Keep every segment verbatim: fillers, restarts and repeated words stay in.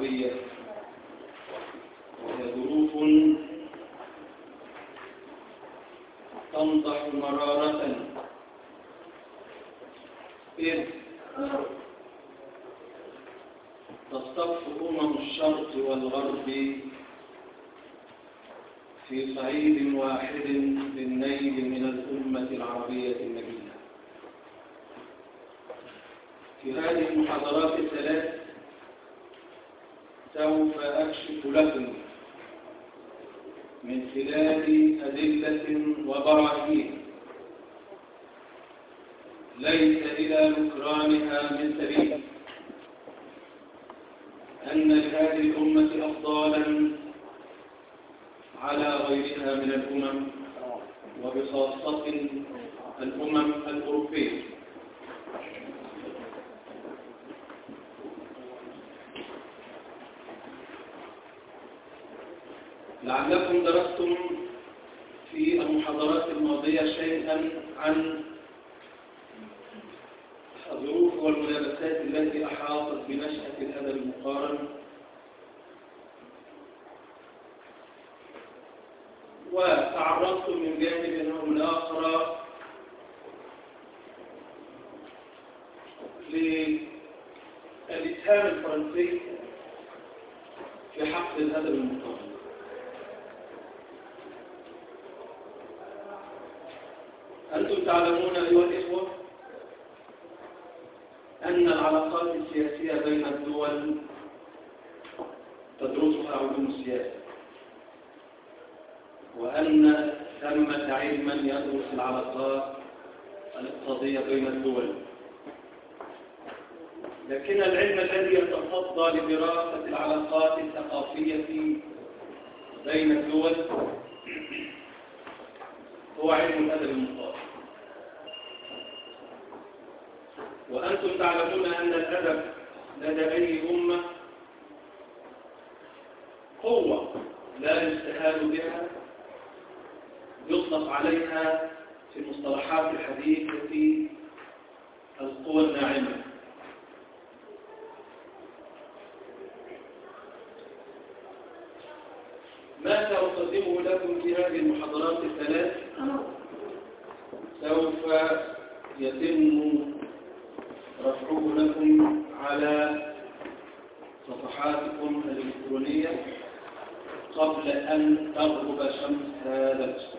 العربية وهي ظروف تنضح مرارة، إذ تصطف أمم الشرق والغرب في صعيد واحد للنيل من الأمة العربية النبيلة. في هذه المحاضرات الثلاث سوف أكشف لكم من خلال أدلة وبراهين ليس إلى نكرانها من سبيل أن لهذه الأمة أفضالا على غيرها من الأمم، وبخاصة الأمم الأوروبية. لعلكم درستم في المحاضرات الماضية شيئا عن الظروف والملابسات التي أحاطت بنشأة الأدب المقارن، وتعرضتم من جانب أو من آخر للإسهام الفرنسي في حق الأدب المقارن. أنتم تعلمون أيها الإخوة أن العلاقات السياسية بين الدول تدرسها علوم السياسة، وأن ثمة علما يدرس العلاقات الاقتصادية بين الدول، لكن العلم الذي يتصدى لدراسة العلاقات الثقافية بين الدول هو علم الأدب المقارن. وأنتم تعلمون أن الأدب لدى أي أمة قوة لا يستهان بها، يطلق عليها في المصطلحات الحديثة القوى الناعمة. ما سأقدمه لكم في هذه المحاضرات الثلاث سوف يتم رفعه لكم على صفحاتكم الإلكترونية قبل أن تغرب شمس هذا الأسبوع.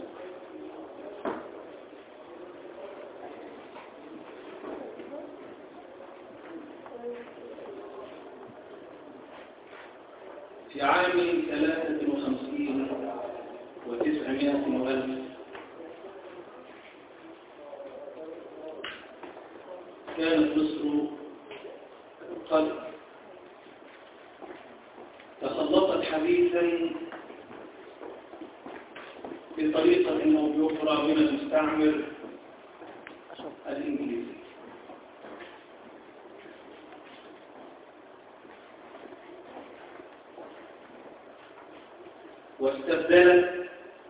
في عام ثلاثة وخمسين وتسعمائة وألف كانت مصر قد تخلصت حديثا بطريقة أو بأخرى من المستعمر الإنجليزي، واستبدلت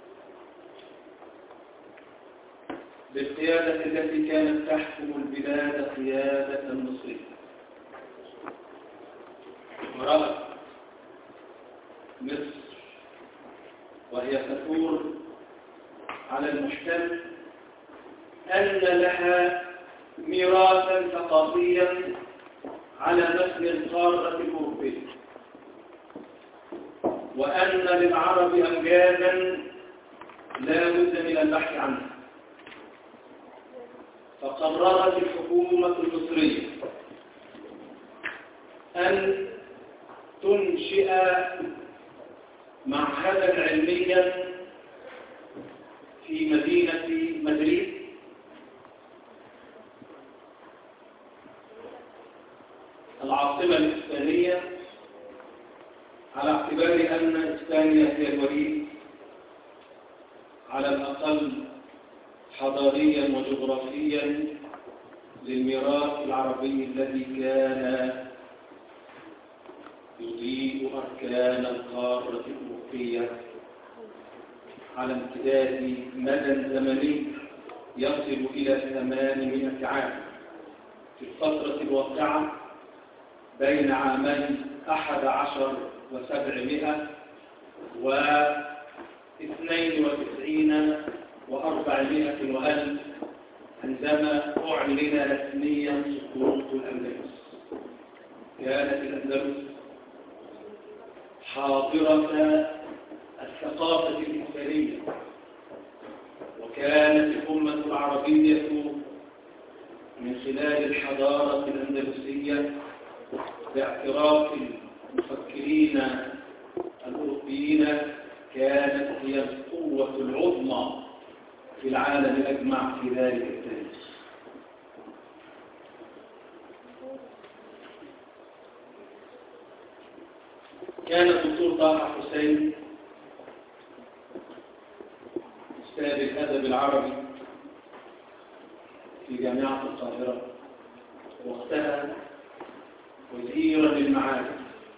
بالقيادة التي كانت تحكم البلاد قيادة مصرية. ورأت مصر وهي تثور على المحتل أن لها ميراثا ثقافيا على متن القارة الأوروبية، وأن للعرب أمجادا لا بد من البحث عنها. فقررت الحكومة المصرية أن تنشئ معهدا علميا في مدينة مدريد، العاصمة الإسبانية، على اعتبار أن إسبانيا هي الوريث على الأقل حضاريا وجغرافيا للميراث العربي الذي كان يضيء أركان القارة الأوروبية على امتداد مدى زمني يصل إلى ثمانمائة عام، في الفترة الواقعة بين عامي أحد عشر وسبعمائة واثنين وتسعين وأربعمائة وألف عندما أعلن رسميا سقوط الأندلس. كانت الأندلس حاضرة الثقافة الإسلامية، وكانت الأمة العربية من خلال الحضارة الأندلسية باعتراف المفكرين الأوروبيين كانت هي القوة العظمى في العالم أجمع في ذلك التاريخ. كان الدكتور طه حسين أستاذ الأدب العربي في جامعة القاهرة، وقتها وزيرا للمعارف.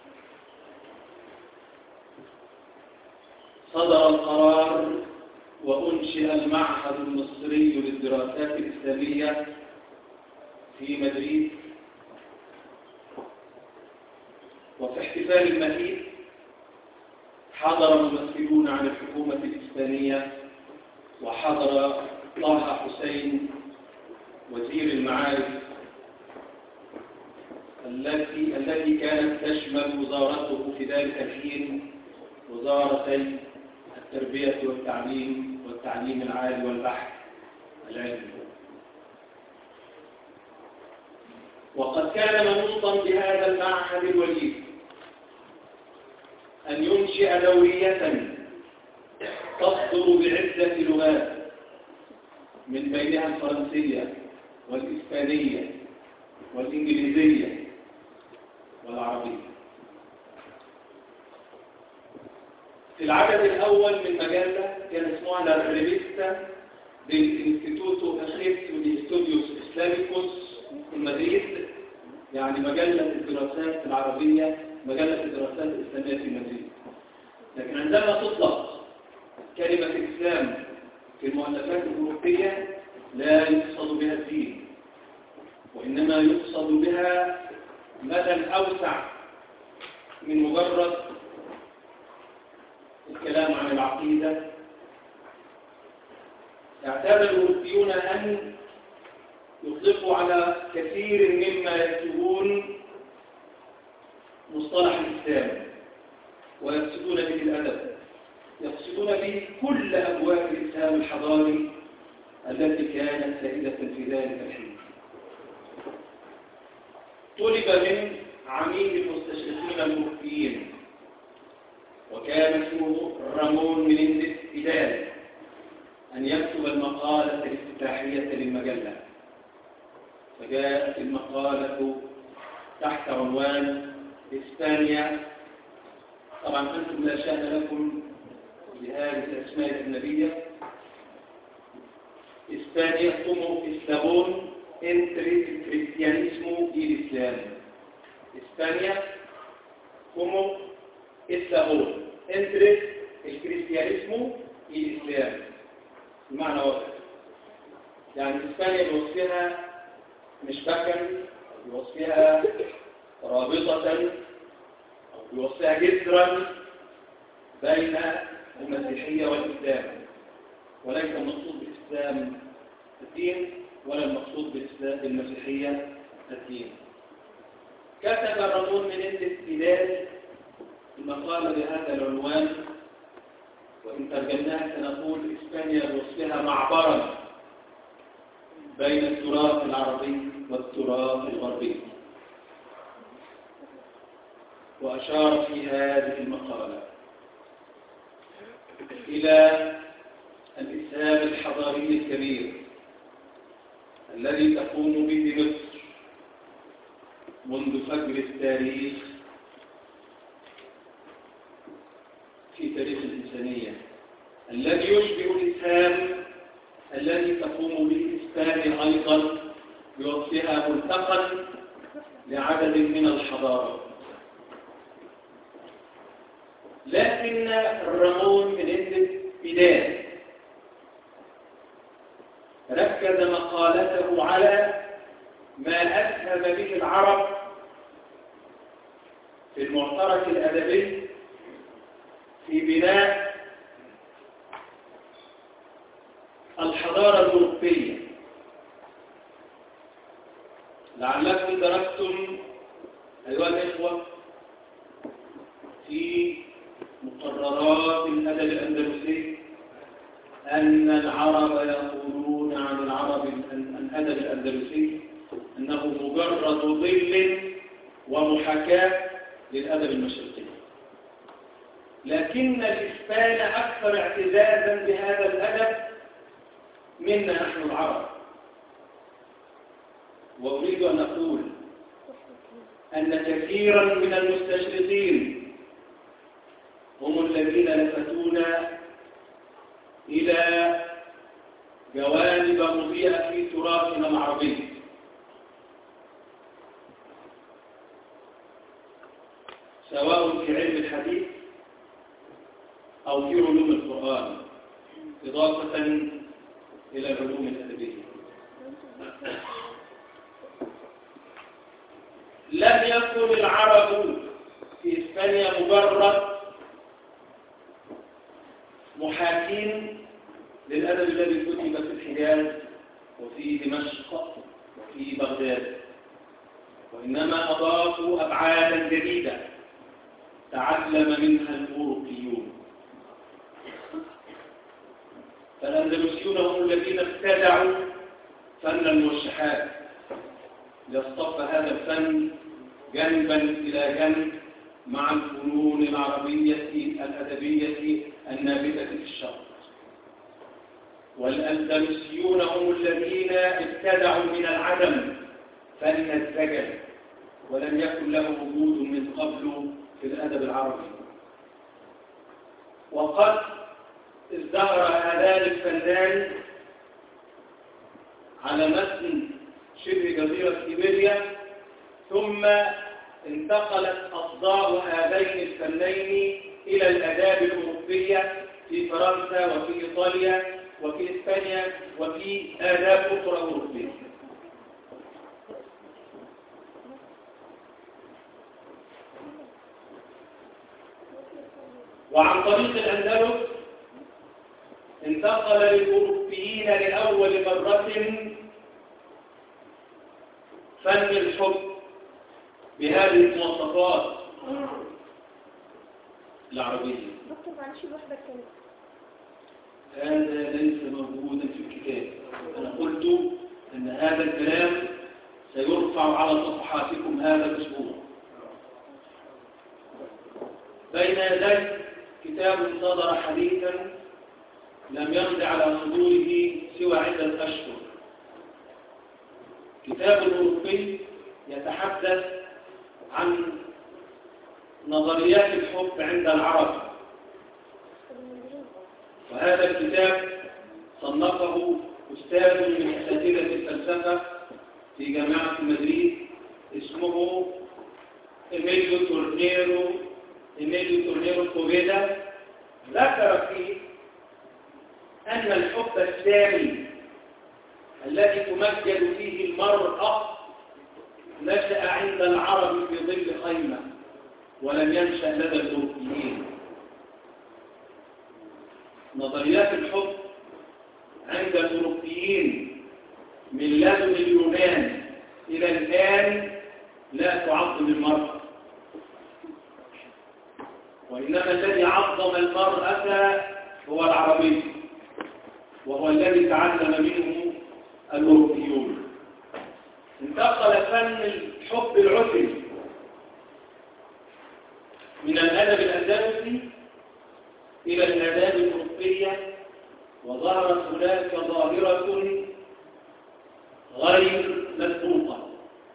صدر القرار وأنشئ المعهد المصري للدراسات الإسلامية في مدريد، وفي احتفال المهيد حضر ممثلون عن الحكومة الإسبانية، وحضر طه حسين وزير المعارف التي التي كانت تشمل وزارته في ذلك الحين وزارتي التربية والتعليم والتعليم العالي والبحث العلمي. وقد كان منوطا بهذا المعهد الوليد أن ينشئ دورية تصدر بعدة لغات من بينها الفرنسية والإسبانية والإنجليزية والعربية. في العدد الأول من مجلة كان اسمها لا ريفيستا del Instituto Egipcio de Estudios Islámicos في مدريد، يعني مجلة الدراسات العربية، مجلة الدراسات الإسلامية في مدريد. لكن عندما تطلق كلمة الإسلام في المؤلفات الأوروبية لا يقصد بها الدين، وإنما يقصد بها مدى أوسع من مجرد الكلام عن العقيدة. اعتاد الأوروبيون أن يطلقوا على كثير مما يكتبون مصطلح الإسلام، ويقصدون به الأدب، يقصدون به كل أبواب الإسلام الحضاري التي كانت سائدة في ذلك الحين. طلب من عميد المستشرقين الأوروبيين وكان اسمه رامون مينينديز بيدال أن يكتب المقالة الافتتاحية للمجلة، فجاءت المقالة تحت عنوان إسبانيا. طبعا أنتم لا شأن لكم بهذه الأسماء الأجنبية. إسبانيا como eslabón entre el cristianismo y el islam. España como eslabón entre el cristianismo y el islam. المعنى واضح. يعني إسبانيا بوصفها مشبكا، بوصفها رابطة، أو بوصفها جسرا بين المسيحية والإسلام، وليس المقصود بالإسلام الدين ولا المقصود بالمسيحية الدين. كتب رامون مينينديز بيدال المقالة بهذا العنوان، وإن ترجمناها سنقول إسبانيا بوصفها معبرا بين التراث العربي والتراث الغربي. وأشار في هذه المقالة إلى الإسهام الحضاري الكبير الذي تقوم به مصر منذ فجر التاريخ في تاريخ الإنسانية، الذي يشبه الإسهام الذي تقوم به إسبانيا أيضا بوصفها ملتقى لعدد من الحضارات. لكن رامون مينينديز بيدال ركز مقالته على ما أسهم به العرب في في المعترك الأدبي في بناء الحضارة الأوروبية. لعلكم درستم أيها الإخوة في مقررات الأدب الأندلسي أن العرب يقولون عن العرب الأدب الأندلسي أنه مجرد ظل ومحاكاة للأدب المشرقي، لكن الإسبان أكثر اعتزازا بهذا الأدب منا نحن العرب. وأريد أن أقول أن كثيرا من المستشرقين هم الذين لفتونا إلى جوانب مضيئة في تراثنا العربي، سواء في علم الحديث أو في علوم القرآن، إضافة إلى العلوم الأدبية. لم يكن العرب في إسبانيا مجرد محاكين للأدب الذي كتب في الحجاز وفي دمشق وفي بغداد، وإنما أضافوا أبعادا جديدة تعلم منها الأوروبيون. فالأندلسيون هم الذين ابتدعوا فن المرشحات ليصطف هذا الفن جنبا إلى جنب مع الفنون العربية الأدبية النابتة في الشرق. والأندلسيون هم الذين ابتدعوا من العدم فن الزجل، ولم يكن له وجود من قبل في الأدب العربي. وقد ازدهر هذان الفنان على متن شبه جزيرة إيبيريا، ثم انتقلت أصداء هذين الفنين إلى الآداب الأوروبية في فرنسا وفي إيطاليا وفي إسبانيا وفي آداب أخرى أوروبية. وعن طريق الأندلس انتقل للأوروبيين لأول مرة فن الحب بهذه المواصفات العربية. دكتور معلش لوحدك كده. هذا ليس موجودا في الكتاب. أنا قلت أن هذا الكلام سيرفع على صفحاتكم هذا الأسبوع. بين يدي كتاب صدر حديثا لم يمض على صدوره سوى عدة أشهر، كتاب أوروبي يتحدث عن نظريات الحب عند العرب. وهذا الكتاب صنفه أستاذ من أساتذة الفلسفة في جامعة مدريد اسمه إيميليو تورنيرو إيميليو تورنيرو كوفيدا. ذكر فيه أن الحب السامي الذي تمجد فيه المرأة نشأ عند العرب في ظل خيمة ولم ينشأ لدى الأوروبيين. نظريات الحب عند الأوروبيين من لدن اليونان إلى الآن لا تعظم المرأة، وإنما الذي عظم المرأة هو العربي، وهو الذي تعلم منه الأوروبيون. انتقل فن الحب العسري من الأدب الأندلسي إلى الآداب الأوروبية، وظهرت هناك ظاهرة غير مسبوقة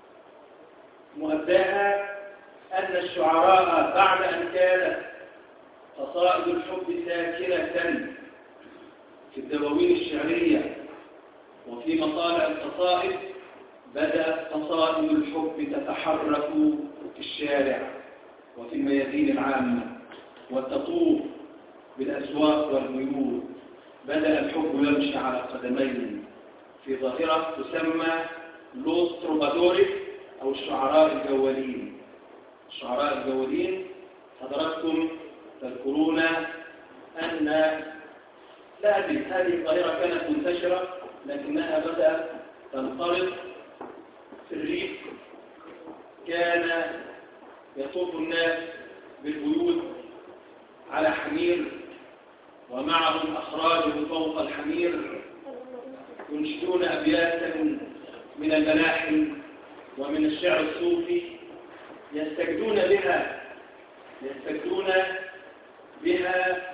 مؤداها أن الشعراء بعد أن كانت قصائد الحب ساكنة في الدواوين الشعرية وفي مطالع القصائد، بدأت قصائد الحب تتحرك في الشارع وفي الميادين العامة وتطوف بالأسواق والبيوت. بدأ الحب يمشي على قدمين في ظاهرة تسمى لوس تروبادوريس أو الشعراء الجوالين. الشعراء الجوالين حضراتكم تذكرون أن لا أدري هذه الظاهرة كانت منتشرة لكنها بدأت تنقرض في الريف. كان يطوف الناس بالبيوت على حمير ومعهم أخراج فوق الحمير ينشدون أبياتا من الملاحم ومن الشعر الصوفي يستجدون بها يستجدون بها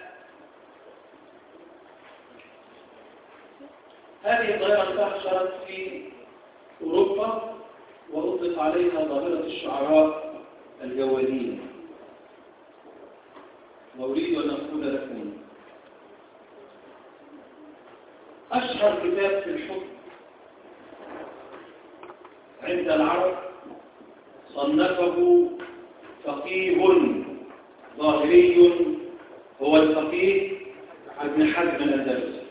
هذه الظاهرة انتشرت في أوروبا وأطلق عليها ظاهرة الشعراء الجوالين. وأريد أن أقول لكم أشهر كتاب في الحب عند العرب صنفه فقيه ظاهري هو الفقيه ابن حزم الأندلسي.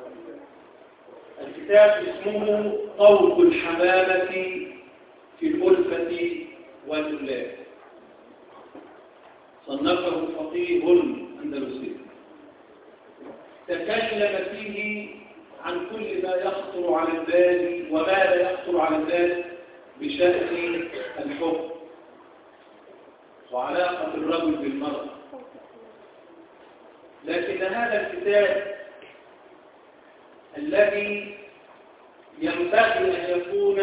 الكتاب اسمه طوق الحمامة في الألفة والأولاد. صنفه فقيه أندلسي تكلم فيه عن كل ما يخطر على البال وما لا يخطر على البال بشأن الحب وعلاقة الرجل بالمرأة. لكن هذا الكتاب الذي ينبغي أن يكون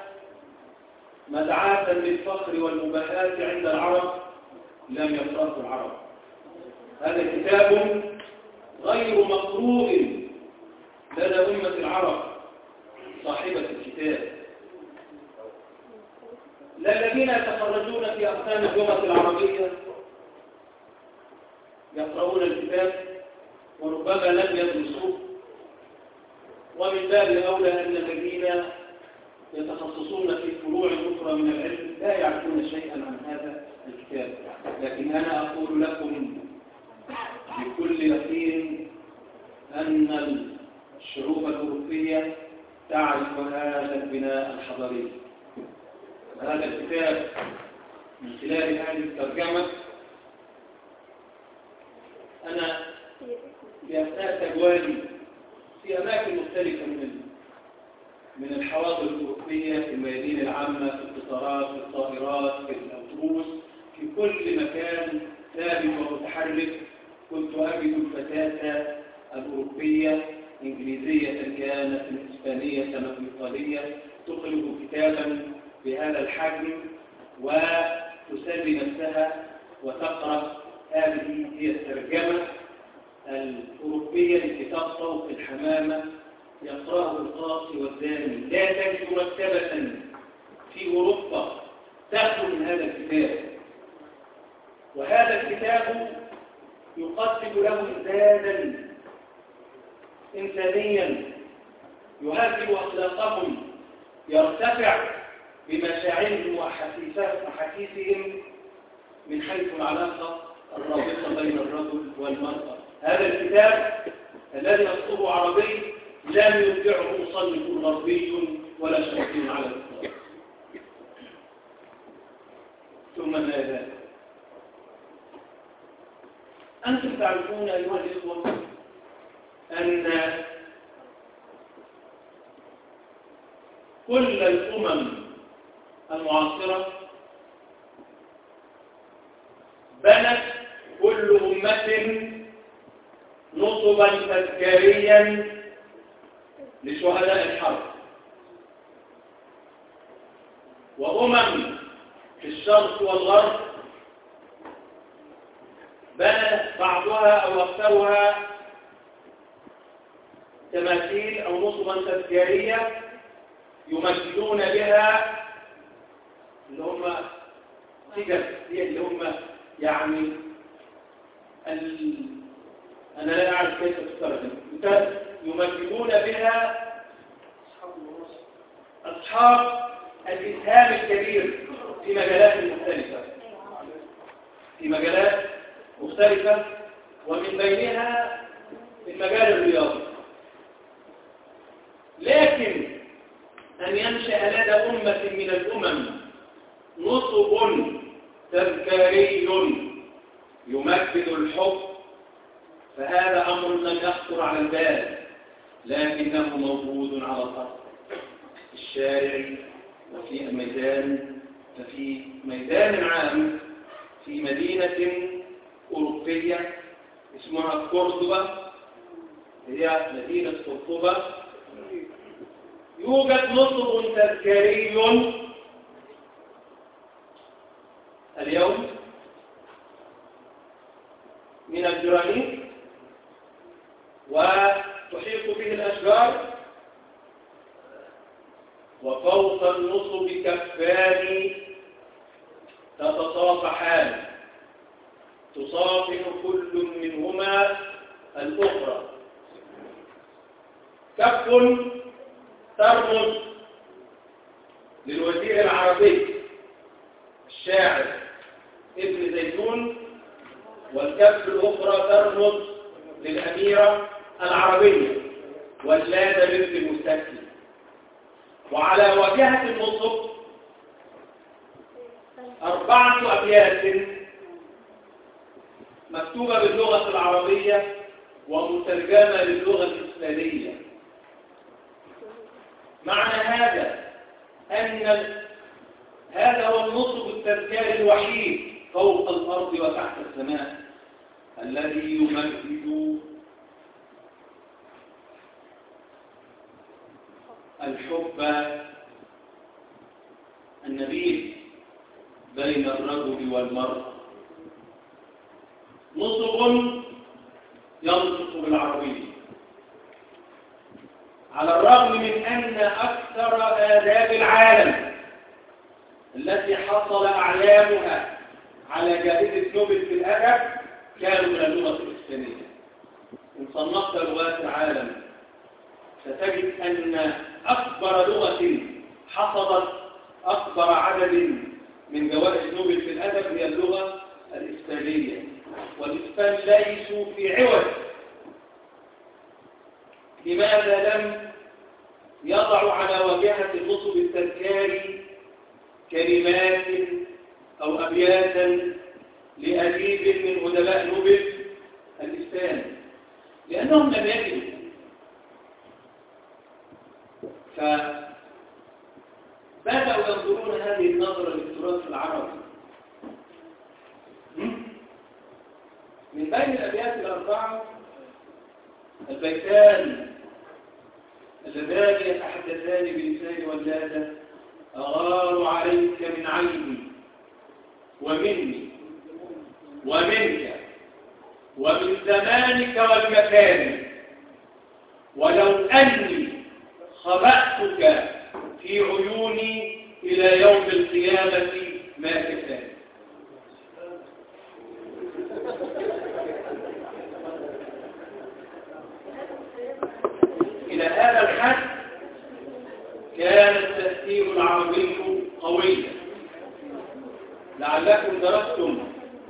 مدعاة للفخر والمباهاة عند العرب لم يقرأه العرب. هذا كتاب غير مقروء لدى أمة العرب صاحبة الكتاب، لا الذين يتخرجون في أقسام اللغة العربية يقرؤون الكتاب وربما لم يدرسوه، ومن باب أولى أن الذين يتخصصون في فروع أخرى من العلم لا يعرفون شيئا عن هذا الكتاب. لكن أنا أقول لكم بكل يقين أن الشعوب الأوروبية تعرف هذا البناء الحضاري. هذا الكتاب من خلال هذه الترجمة أنا في أثناء تجوالي في أماكن مختلفة من من الحواضر الأوروبية في الميادين العامة، في القطارات، في الطائرات، في الأوتوبوس، في كل مكان ثابت ومتحرك كنت أجد الفتاة الأوروبية إنجليزية كانت إسبانية أو إيطالية تقرأ كتابا بهذا الحجم وتسلي نفسها وتقرأ. هذه هي الترجمة الأوروبية لكتاب طوق الحمامة يقرأه القاصي والداني. لا تجد مكتبة في أوروبا تخلو من هذا الكتاب، وهذا الكتاب يقدم له إمدادا إنسانيا يهذب أخلاقهم، يرتفع بمشاعرهم وأحاسيسهم من حيث العلاقة الرابطة بين الرجل والمرأة. هذا الكتاب الذي يكتبه عربي لم يبدعه مصنف غربي ولا شرقي على الإطلاق. ثم ماذا؟ أنتم تعرفون أيها الإخوة أن كل الأمم المعاصرة بنت كل أمة نصبا تذكاريا لشهداء الحرب، وأمم في الشرق والغرب بنى بعضها أو أكثرها تماثيل أو نصبا تذكارية يمثلون بها اللي هم سجن اللي هم يعني ال... أنا لا أعرف كيف تترجم، يمثلون بها أصحاب الإسهام الكبير في مجالات مختلفة في مجالات مختلفة ومن بينها المجال الرياضي. لكن أن ينشأ لدى أمة من الأمم نصب تذكاري يمجد الحب فهذا أمر لم يخطر على البال، لكنه موجود على الأرض في الشارع وفي الميدان. ففي ميدان عام في مدينة أوروبية اسمها كوردوبا، هي مدينة قرطبة، يوجد نصب تذكاري اليوم من الجرانيت وتحيط به الأشجار، وفوق النصب كفان تتصافحان تصافح كل منهما الأخرى. كف ترمز للوزير العربي الشاعر ابن زيتون، والكف الأخرى ترمز للأميرة العربية ولاده بنت المستكفي. وعلى واجهة النصب أربعة أبيات مكتوبة باللغة العربية ومترجمة للغة الإسبانية. معنى هذا أن هذا هو النصب التذكاري الوحيد فوق الأرض وتحت السماء الذي يمجد الحب النبيل بين الرجل والمرأة. نصب ينطق بالعربية على الرغم من أن أكثر آداب العالم التي حصل أعلامها على جائزة نوبل في الأدب كانوا من اللغة الإسبانية. إن صنفت لغات العالم ستجد أن أكبر لغة حصدت أكبر عدد من جوائز نوبل في الأدب هي اللغة الإسبانية، والإسبان ليسوا في عوج. لماذا لم يضعوا على واجهة النصب التذكاري كلمات أو أبياتا لأديب من أدباء نوبل الإسبان؟ لأنهم لم يجدوا. فبدأوا ينظرون هذه النظرة للتراث العربي. من بين الأبيات الأربعة البيتان اللذان يتحدثان بلسان ولادة: أغار عليك من عيني ومني ومنك ومن زمانك والمكان، ولو أني خبأتك في عيوني إلى يوم القيامة ما كفاني. إلى هذا الحد كان التأثير العربي قويا. لعلكم درستم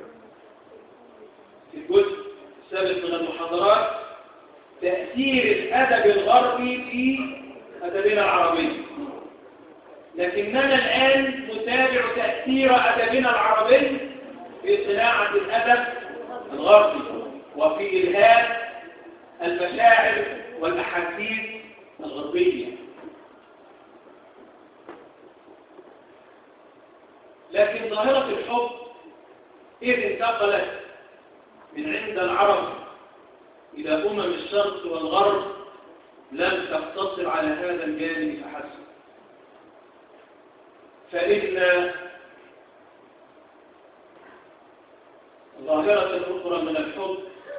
في الجزء السابق من المحاضرات تأثير الأدب الغربي في أدبنا العربي، لكننا الآن نتابع تأثير أدبنا العربي في صناعة الأدب الغربي وفي إلهام المشاعر والأحاسيس الغربية. لكن ظاهرة الحب إذ انتقلت من عند العرب إلى أمم الشرق والغرب لم تقتصر على هذا الجانب فحسب، فإن ظاهرة أخرى من الحب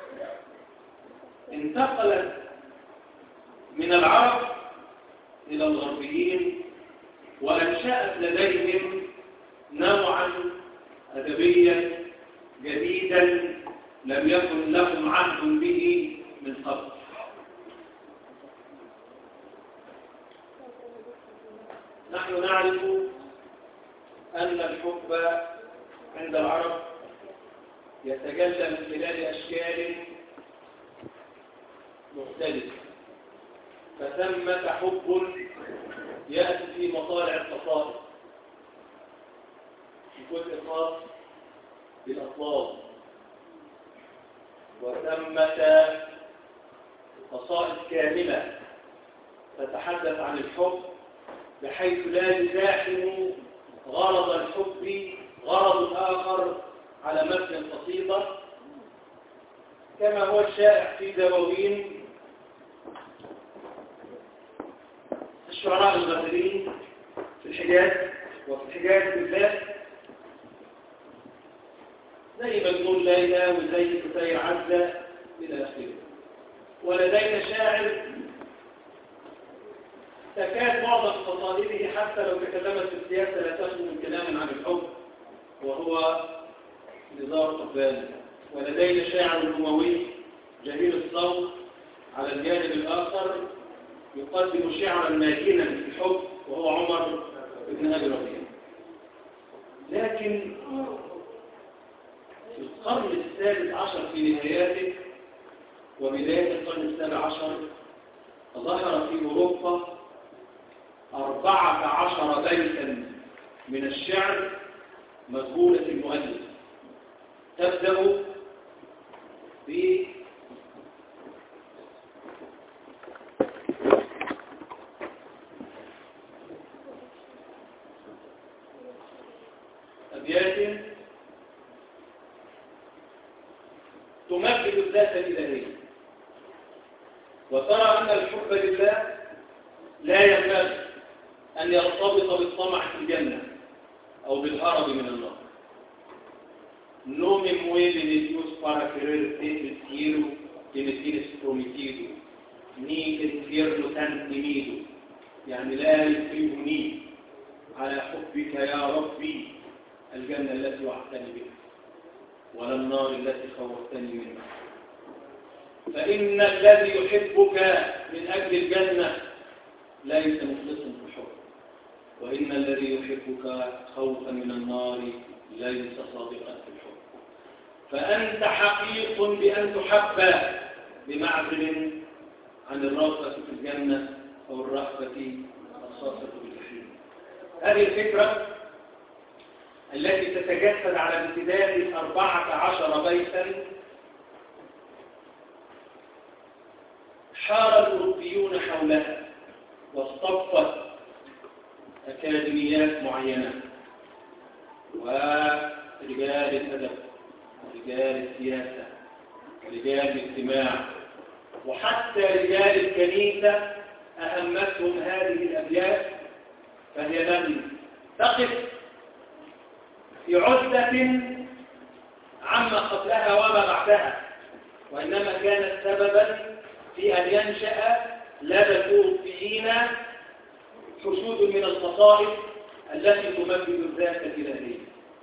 انتقلت من العرب إلى الغربيين وأنشأت لديهم نوعا أدبيا جديدا لم يكن لهم عهد به من قبل. نحن نعرف أن الحب عند العرب يتجلى من خلال أشكال مختلفة، فثمة حب يأتي في مطالع القصائد في جزء خاص بالأطلال، وثمة قصائد كاملة تتحدث عن الحب بحيث لا يزاحم غرض الحب غرض آخر على متن قصيدة، كما هو الشائع في دواوين الشعراء المغربيين في الحجاز، وفي الحجاز بالذات زي مجنون ليلى وزي فتير عزة إلى آخره. ولدينا شاعر تكاد معظم قصائده حتى لو تكلمت في السياسة لا تخلو من كلام عن الحب، وهو نزار قباني. ولدينا شاعر أموي جميل الصوت على الجانب الآخر يقدم شعرا ماكنا في الحب، وهو عمر بن أبي ربيع. لكن في القرن السادس عشر في نهاياته وبداية القرن السابع عشر ظهر في أوروبا أربعة عشر بيتا من الشعر مجهولة المؤلف، تبدأ ب أبيات تمجد الذات الإلهية، وترى أن الحب لله لا ينبغي أن يرتبط بالطمع في الجنة أو بالهرب من النار. No me mueve de Dios para quererte el cielo que me tienes prometido, ni el infierno tan temido، يعني لا يكرهني على حبك يا ربي الجنة التي وعدتني بها ولا النار التي خوفتني منها. فإن الذي يحبك من أجل الجنة ليس مخلصا في الحب، وإن الذي يحبك خوفا من النار ليس صادقا في الحب. فأنت حقيق بأن تحب بمعزل عن الرغبة في الجنة أو الرغبة الخاصة بالجحيم. هذه الفكرة التي تتجسد على امتداد أربعة عشر بيتا حار الأوروبيون حولها، واصطفت أكاديميات معينة ورجال الأدب ورجال السياسة ورجال الاجتماع وحتى رجال الكنيسة أهمتهم هذه الأبيات، فهي لم تقف في عزة عما قبلها وما بعدها، وإنما كانت سببا في أن ينشأ لدى الأوروبيين حشود من القصائد التي تمجد الذات الإلهية.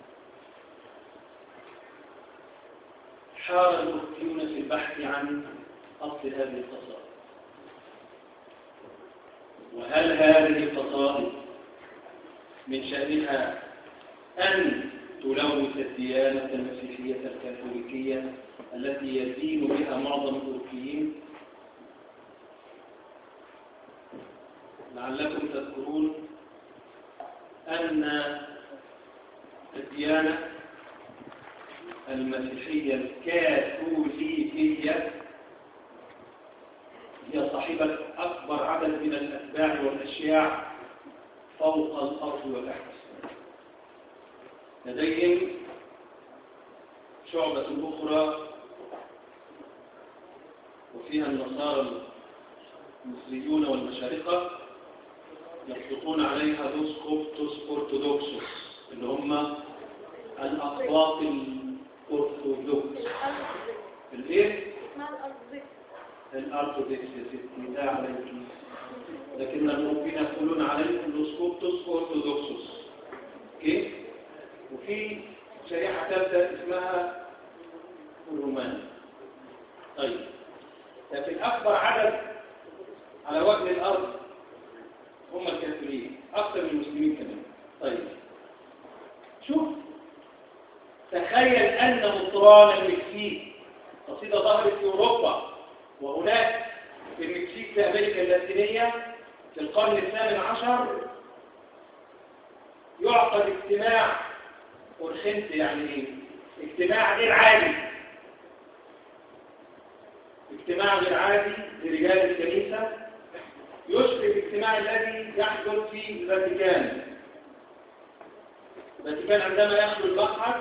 حار الأوروبيون في البحث عن أصل هذه القصائد، وهل هذه القصائد من شأنها أن تلوث الديانة المسيحية الكاثوليكية التي يدين بها معظم الأوروبيين؟ لعلكم تذكرون أن الديانة المسيحية الكاثوليكية هي صاحبة أكبر عدد من الأتباع والأشياع فوق الأرض وتحت السماء. لديهم شعبة أخرى وفيها النصارى المصريون والمشارقة يطلقون عليها دوس كوبتوس أورثودوكسوس، اللي هم الأقباط الأرثوذكس. الإيه؟ الأرثوذكس يا ستي، ده عليك، لكن الأوروبيين يقولون عليهم دوس كوبتوس أورثودوكسوس. أوكي؟ وفي شريحة ثالثة اسمها الرومان. طيب، لكن أكبر عدد على وجه الأرض هم الكاثوليك، أكثر من المسلمين كمان. طيب، شوف، تخيل أن مطران المكسيك، قصيدة ظهرت في أوروبا وهناك في المكسيك في أمريكا اللاتينية في القرن الثامن عشر، يعقد اجتماع أورخنت، يعني إيه؟ اجتماع غير عادي، اجتماع غير عادي لرجال الكنيسة يشبه الاجتماع الذي يحدث في الفاتيكان. الفاتيكان عندما يخلو المقعد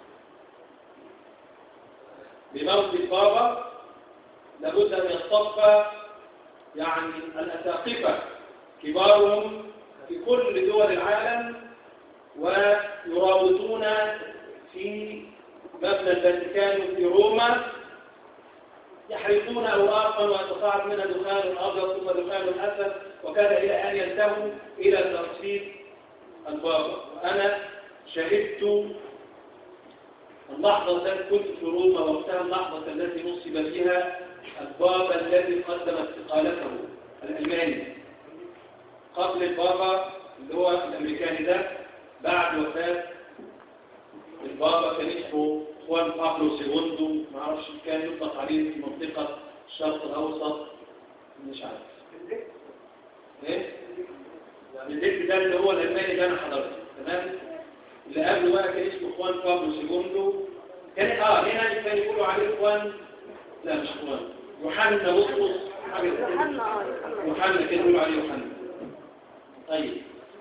بموت البابا لابد أن يصطف يعني الأساقفة كبارهم في كل دول العالم ويرابطون في مبنى الفاتيكان في روما، يحرقون أوراقا ويتصاعد منها دخان أبيض ثم دخان أسود وكذا إلى أن ينتهوا إلى تصفيف البابا. وأنا شهدت اللحظة التي كنت في روما وقتها، اللحظة التي نصب فيها البابا الذي قدم استقالته الألماني قبل البابا اللي هو الأمريكاني ده. بعد وفاة البابا كان اسمه خوان بابلو سيغوندو، ما اعرفش كان يطلق عليه في منطقة الشرق الأوسط، مش عارف ايه يعني الاسم ده اللي هو الألماني اللي أنا حضرته. تمام. اللي قبله بقى كان اسمه خوان بابلو سيغوندو، كان اه هنا كان يقولوا عليه خوان، لا مش خوان، يوحنا بطرس حاجة يوحنا يوحنا كان يقولوا عليه يوحنا. طيب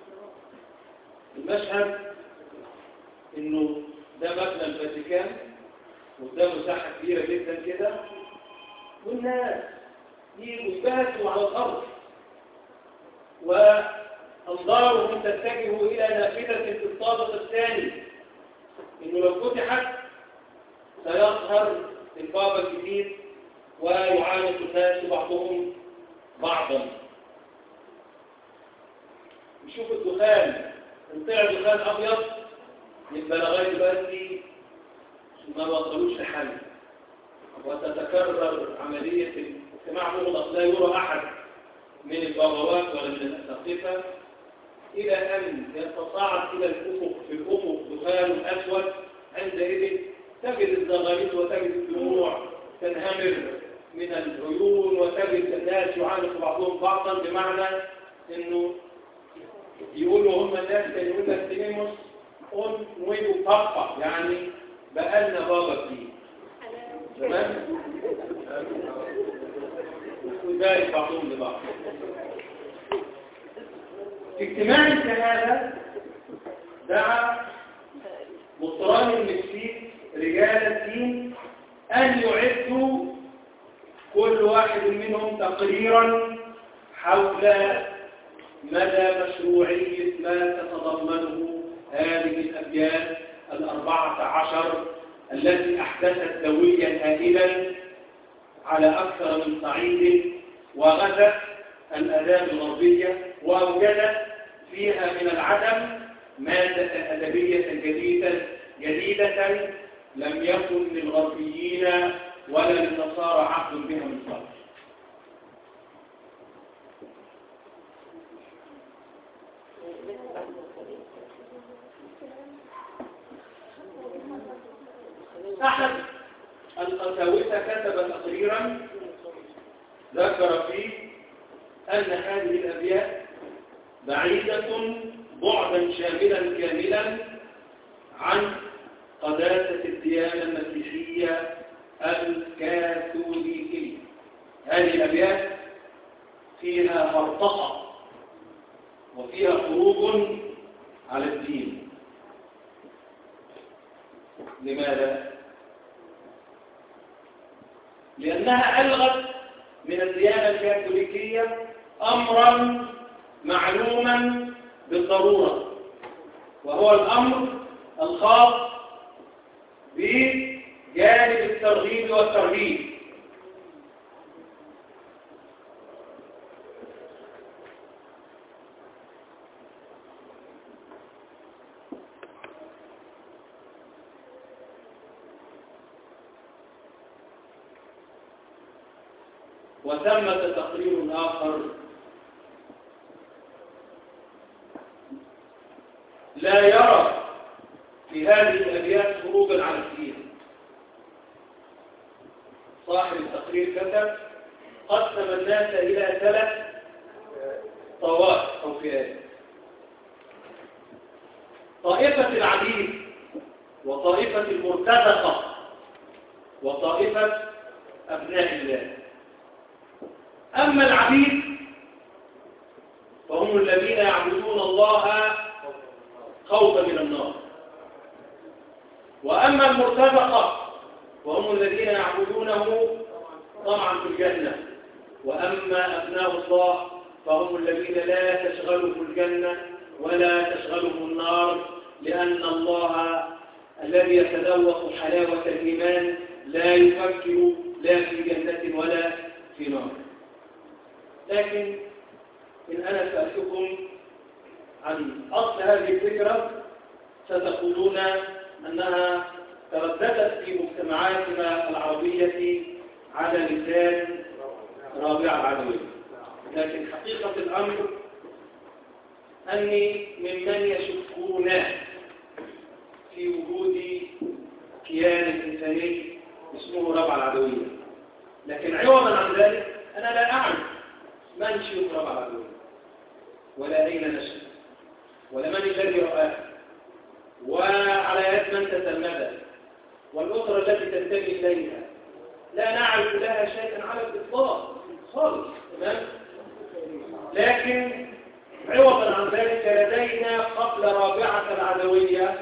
المشهد انه ده مبنى الفاتيكان وده مساحة كبيرة جدا كده، والناس يجوا يباتوا على الأرض وأنظارهم تتجه إلى نافذة في الطابق الثاني، إنه لو فتحت سيظهر البابا الجديد ويعانق الناس بعضهم بعضا. يشوف الدخان، ان طلع دخان أبيض يبقى لغاية دلوقتي ما وصلوش لحل، وتتكرر عملية الاجتماع مغلق، لا يرى أحد من البابوات ولا من الأساقفة إلى أن يتصاعد إلى الأفق، في الأفق دخان أسود. عندئذ تجد الزغاريد وتجد الدموع تنهمر من العيون وتجد الناس يعانق بعضهم بعضا، بمعنى إنه يقولوا هم الناس كانوا يقول لك تيموس قل نويبو طبقة، يعني بقالنا بابا فيه. تمام؟ وذلك بعضهم لبعض. في اجتماع كهذا دعا مطران المكسيك رجال الدين أن يعدوا كل واحد منهم تقريرا حول مدى مشروعية ما تتضمنه هذه الأبيات الأربعة عشر التي أحدثت دويا هائلا على أكثر من صعيد، وغزت الآداب الغربية وأوجدت فيها من العدم مادة أدبية جديدة جديدة لم يكن للغربيين ولا للنصارى عهد بها من قبل. أحد القساوسة كتب تقريرا ذكر فيه أن هذه الأبيات بعيدة بعدا شاملا كاملا عن قداسة الديانة المسيحية الكاثوليكية. هذه الأبيات فيها هرطقة وفيها خروج على الدين. لماذا؟ لأنها ألغت من الديانة الكاثوليكية أمرا معلوما بالضرورة، وهو الأمر الخاص بجانب الترغيب والترهيب. وثمة تقرير آخر لا يرى في هذه الأبيات خروجا على الدين. صاحب التقرير كتب: قسم الناس إلى ثلاث طوائف أو فئات. طائفة العبيد وطائفة المرتزقة وطائفة أبناء الله. أما العبيد فهم الذين يعبدون الله خوفا من النار، وأما المرتزقة وهم الذين يعبدونه طمعا في الجنة، وأما أبناء الله فهم الذين لا تشغلهم الجنة ولا تشغلهم النار، لأن الله الذي يتذوق حلاوة الإيمان لا يفكر لا في جنة ولا في نار. لكن إن أنا سألتكم عن أصل هذه الفكرة ستقولون أنها ترددت في مجتمعاتنا العربية على لسان رابعة العدوية، لكن حقيقة الأمر أني ممن يشكون في وجود كيان إنساني اسمه رابعة العدوية. لكن عوضا عن ذلك أنا لا أعرف من شيوخ رابعة العدوية، ولا أين نشأ، ولا من الذي رآه، وعلى يد من تسمد، والأسرة التي تنتمي إليها لا نعرف لها شيئا على الإطلاق خالص. تمام؟ لكن عوضا عن ذلك لدينا قبل رابعة العدوية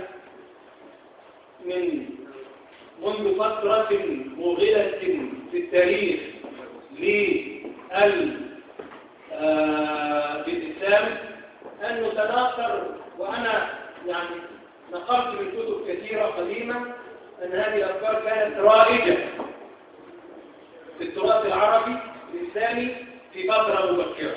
من منذ فترة مغلة في التاريخ للإسلام أن نتناقر، وأنا يعني نقلت من كتب كثيرة قديمة أن هذه الأفكار كانت رائجة في التراث العربي الإسلامي في فترة مبكرة،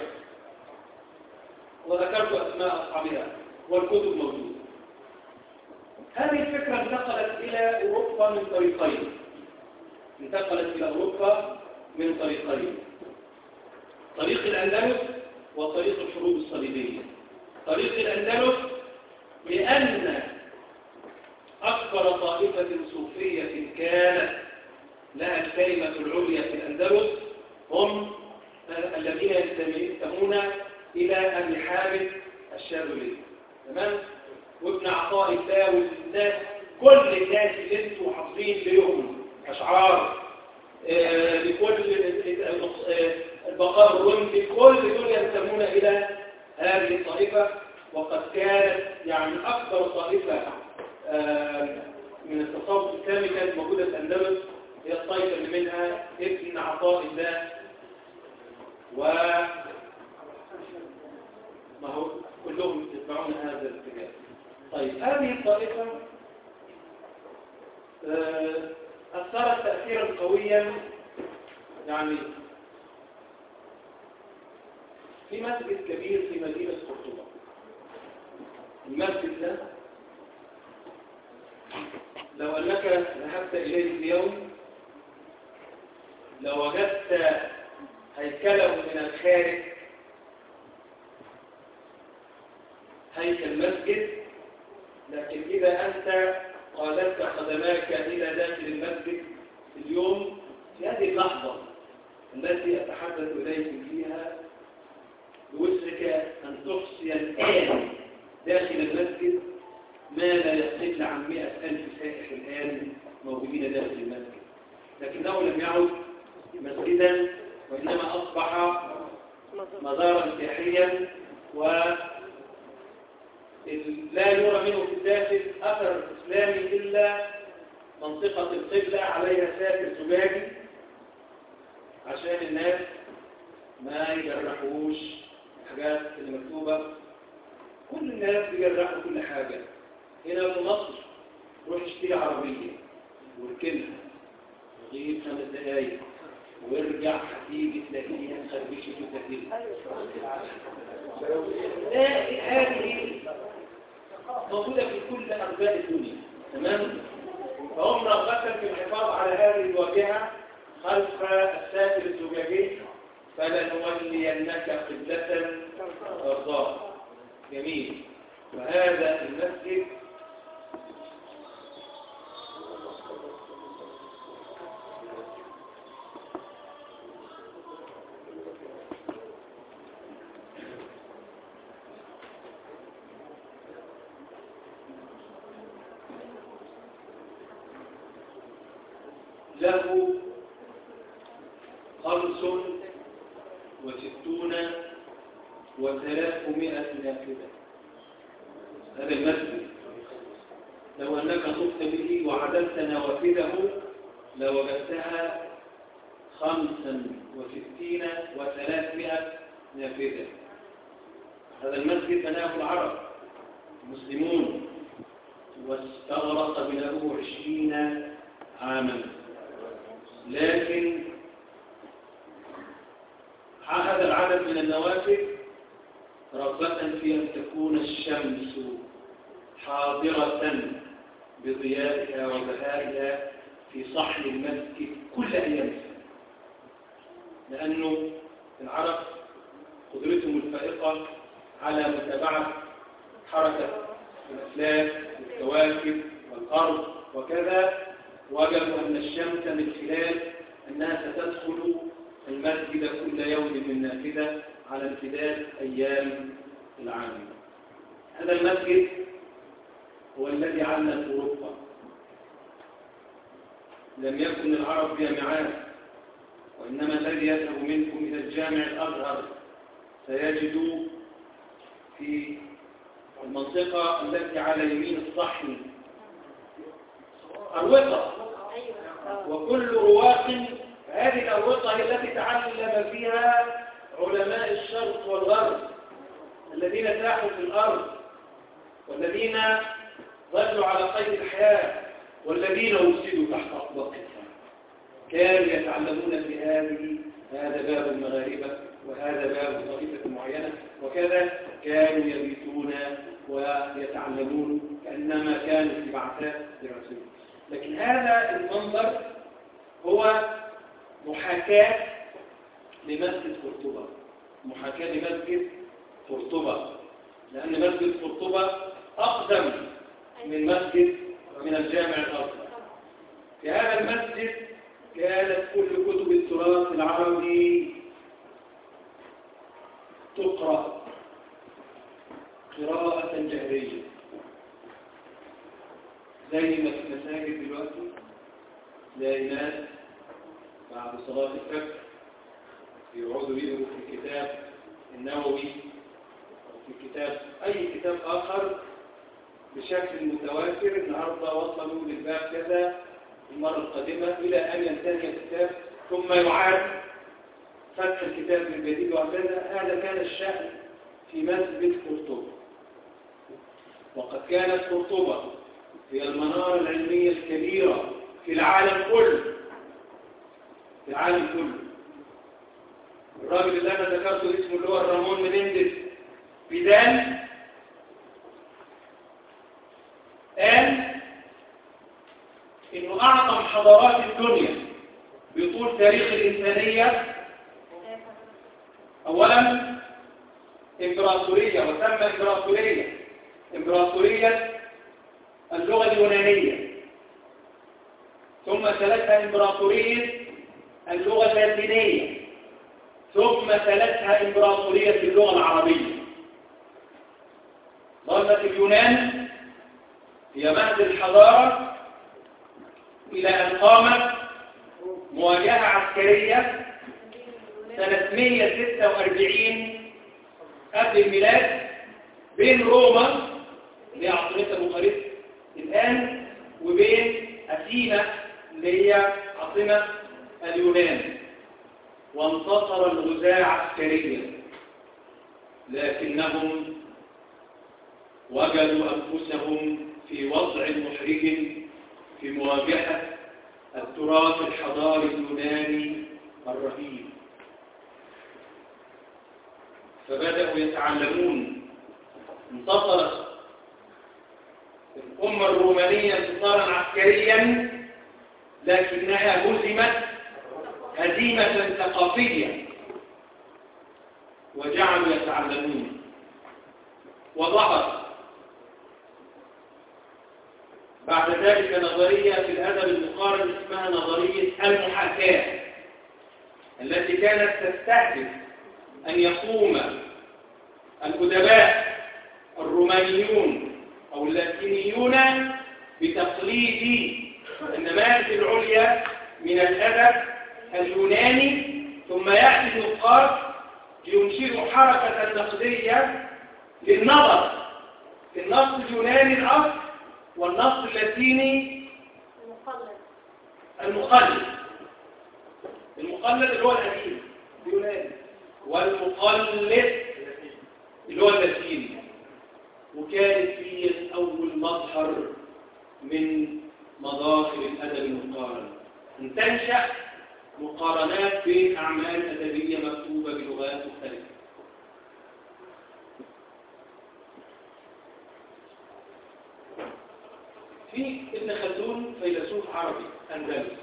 وذكرت أسماء أصحابها والكتب موجودة. هذه الفكرة انتقلت إلى أوروبا من طريقين انتقلت إلى أوروبا من طريقين طريق الأندلس وطريق الحروب الصليبية. طريق الأندلس لأن أكبر طائفة صوفية كانت لها الكلمة العليا في الأندلس هم الذين ينتمون إلى أبي حامد الشاذلي. تمام؟ وابن عطاء الله والناس، كل الناس اللي انتوا حافظين ليهم أشعار آه لكل آه البقاء الرمزي، كل دول ينتمون إلى هذه الطائفة. وقد كانت يعني أكثر طائفة آه من التصوف الإسلامي كانت موجودة في الأندلس هي الطائفة اللي منها ابن عطاء الله، و ما هو كلهم يتبعون هذا الاتجاه. طيب هذه الطائفة آه أثرت تأثيرا قويا يعني في مسجد كبير في مدينة قرطبة. المسجد ده لو أنك ذهبت إليه اليوم لو وجدت هيكله من الخارج هيكل مسجد، لكن إذا أنت قادتك قدماك إلى داخل المسجد اليوم في هذه اللحظة التي أتحدث إليكم فيها بوسعك أن تحصي الآن داخل المسجد ما لا يقل عن مئة ألف سائح الآن موجودين داخل المسجد، لكنه لم يعد مسجدا وإنما أصبح مزارا سياحيا، ولا يرى منه في الداخل أثر إسلامي إلا منطقة القبلة عليها ساتر زجاجي عشان الناس ما يجرحوش الحاجات اللي مكتوبة. كل الناس بيجرحوا كل حاجة. هنا في مصر روح اشتري عربية واركنها وغيب خمس دقايق وارجع هتيجي تلاقيها مخربشة وتكتير. هذه موجودة في كل أرجاء الدنيا. تمام؟ فهم رغبة في الحفاظ على هذه الواجهة خلف الساتر الزجاجي فلنولينك قبلة ترضاها. جميل. وهذا المسجد له خمس وستون وثلاثمائة نافذة. هذا المسجد لو أنك طفت به وعددت نوافذه لوجدتها خمسا وستين وثلاثمائة نافذة. هذا المسجد بناه العرب المسلمون واستغرق بناؤه عشرين عاما، لكن هذا العدد من النوافذ رغبة في أن تكون الشمس حاضرة بضيائها وبهائها في صحن المسجد كل أيام السنة، لأنه العرب قدرتهم الفائقة على متابعة حركة الأفلاك والكواكب والأرض وكذا، وجدوا أن الشمس من خلال أنها ستدخل المسجد كل يوم من نافذة على امتداد أيام العام. هذا المسجد هو الذي علّت أوروبا. لم يكن العرب جامعات، وإنما الذي يذهب منكم إلى الجامع الأزهر سيجد في المنطقة التي على يمين الصحن أروقة، وكل رواق هذه الأروقة هي التي تعلم فيها علماء الشرق والغرب الذين ساحوا في الأرض، والذين ظلوا على قيد الحياة، والذين وسدوا تحت أطباقها. كانوا يتعلمون في هذه، هذا باب المغاربة وهذا باب طائفة معينة وكذا، كانوا يبيتون ويتعلمون كأنما كانوا في بعثات دراسية. لكن هذا المنظر هو محاكاة لمسجد قرطبة، محاكاة لمسجد قرطبة، لأن مسجد قرطبة أقدم من مسجد من الجامع الأزهر. في هذا المسجد كانت كل كتب التراث العربي تقرأ قراءة جهرية، زي ما في المساجد دلوقتي لا ناس بعد صلاة الفجر يقعدوا يقروا في الكتاب النووي أو في كتاب أي كتاب آخر بشكل متواتر. النهارده وصلوا للباب كذا، المرة القادمة إلى أن ينتهي الكتاب ثم يعاد فتح الكتاب من جديد وهكذا. هذا كان الشأن في مسجد قرطبة. وقد كانت قرطبة هي المنارة العلمية الكبيرة في العالم كله، في العالم كله. الراجل اللي أنا ذكرته اسمه اللي هو رامون مينينديز بيدان قال إنه أعظم حضارات الدنيا بطول تاريخ الإنسانية أولا إمبراطورية، وسمى إمبراطورية إمبراطورية اللغة اليونانية، ثم تلتها إمبراطورية اللغة اللاتينية، ثم تلتها إمبراطورية اللغة العربية. ظلت اليونان هي مهد الحضارة إلى أن قامت مواجهة عسكرية سنة مئة وستة وأربعين قبل الميلاد بين روما اللي هي عاصمتها بوخارست الآن وبين أثينا اللي هي عاصمة اليونان، وانتصر الغزاة عسكريا، لكنهم وجدوا أنفسهم في وضع محرج في مواجهة التراث الحضاري اليوناني الرهيب. فبدأوا يتعلمون. انتصرت الأمة الرومانية انتصارا عسكريا، لكنها هزمت هزيمة ثقافية، وجعلوا يتعلمون. وظهر بعد ذلك نظرية في الأدب المقارن اسمها نظرية المحاكاة، التي كانت تستهدف أن يقوم الأدباء الرومانيون أو اللاتينيون بتقليد النماذج العليا من الأدب اليوناني، ثم يأتي النقاد لينشئوا حركة نقدية للنظر في النص اليوناني الأصل والنص اللاتيني المقلد. المقلد المقلد اللي هو القديم اليوناني، والمقلد اللي هو اللاتيني. وكانت فيه أول مظهر من مظاهر الأدب المقارن، أن تنشأ مقارنات بين أعمال أدبية مكتوبة بلغات مختلفة. في ابن خلدون فيلسوف عربي أندلسي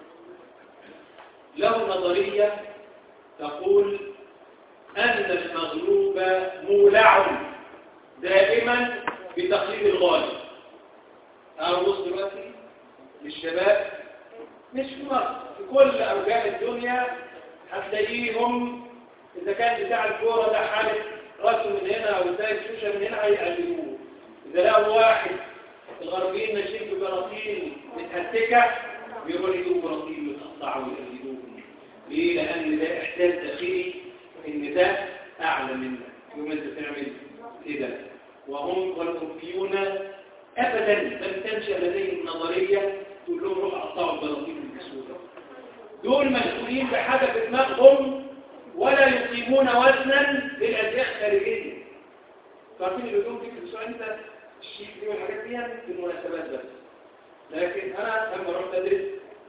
له نظرية تقول أن المغلوب مولع دائما بتقليد الغالب. أنا بص دلوقتي للشباب مش في مصر، في كل أرجاء الدنيا هتلاقيهم إذا كان بتاع الكورة ده حالة راسه من هنا أو بتاع الشوشة من هنا هيقلبوه. إذا لقوا واحد الغربيين ماشيين ببراطيل متهتكة بيقولوا يجيبوا براطيل ويتقطعوا ويقلدوهم. ليه؟ لأن ده إحساس داخلي إن ده أعلى منك يوم أنت تعمل كده. وهم والأوروبيون أبدا لم تنشأ لديهم نظرية تقول لهم روح قطعوا البراطيل الكسودة. دول مسؤولين بحاجة في دماغهم ولا يقيمون وزنا للأشياء الخارجية. فعارفين اللي يقولون فيك السؤال أنت الشيء دي والحاجات دي في المناسبات بس. لكن أنا لما رحت أدرس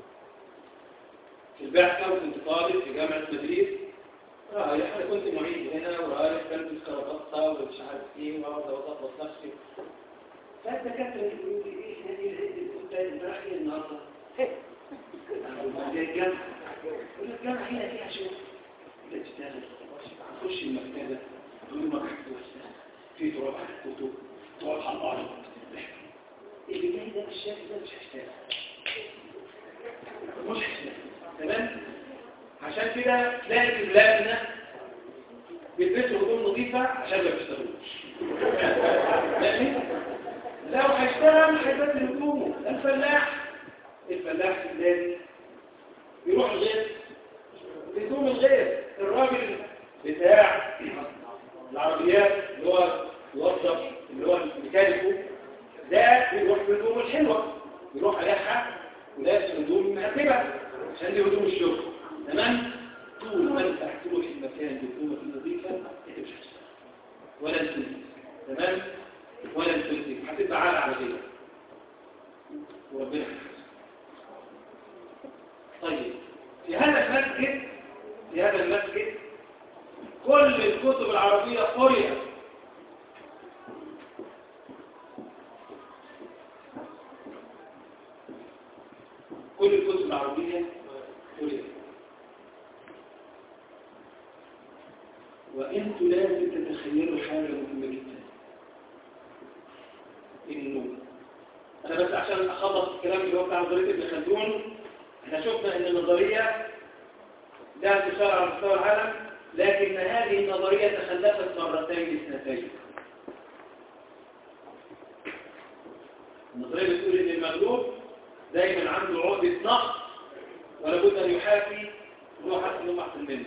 في البعثة وكنت طالب في جامعة مدريد، رايح أنا كنت معيد هنا ورايح بلبس كرافطة ومش عارف إيه وأقعد أوظف نفسي. فالدكاترة يقولوا لي إيه هذه العيد اللي كنت امبارح إيه النهارده؟ أنا جاي الجامعة. يقول لك الجامعة هنا فيها شغل. لا تشتغل. هنخش المكتبة يقول ما كتبت في تراب على الكتب تراب على الأرض. اللي جاي ده بالشكل ده مش هيشتغل. مش هيشتغل. تمام؟ عشان كده تلاقي في بلادنا بيلبسوا هدوم نظيفة عشان ما يشتغلوش. ماشي؟ لو هيشتغل هيبدل هدومه. الفلاح الفلاح في بلادي يروح الغيط بدون الغيط. الراجل بتاع العربيات اللي هو يوظف اللي هو الميكانيكو ده يروح بهدومه الحلوة، يروح عليها حق ولابس هدوم مرتبة عشان دي هدوم الشغل. تمام؟ طول ما انت هتروح المكان بهدومك النظيفة انت مش هتشتغل ولا تنتج. تمام؟ ولا تنتج، هتبقى عالة على غيرك وربنا يحفظك. طيب في هذا المسجد في هذا المسجد كل الكتب العربية قرئت. كل الكتب العربية قرئت. وانتوا لازم تتخيلوا حاجة مهمة جدا، انه انا بس عشان اخلص الكلام اللي هو بتاع نظرية ابن خلدون، احنا شفنا ان النظرية ده انتشار على مستوى العالم، لكن هذه النظرية تخلفت مرتين اثنتين. النظرية بتقول ان المغلوب دايما عنده عقدة نقص ولا بد ان يحاكي انه حاسس انه احسن منه.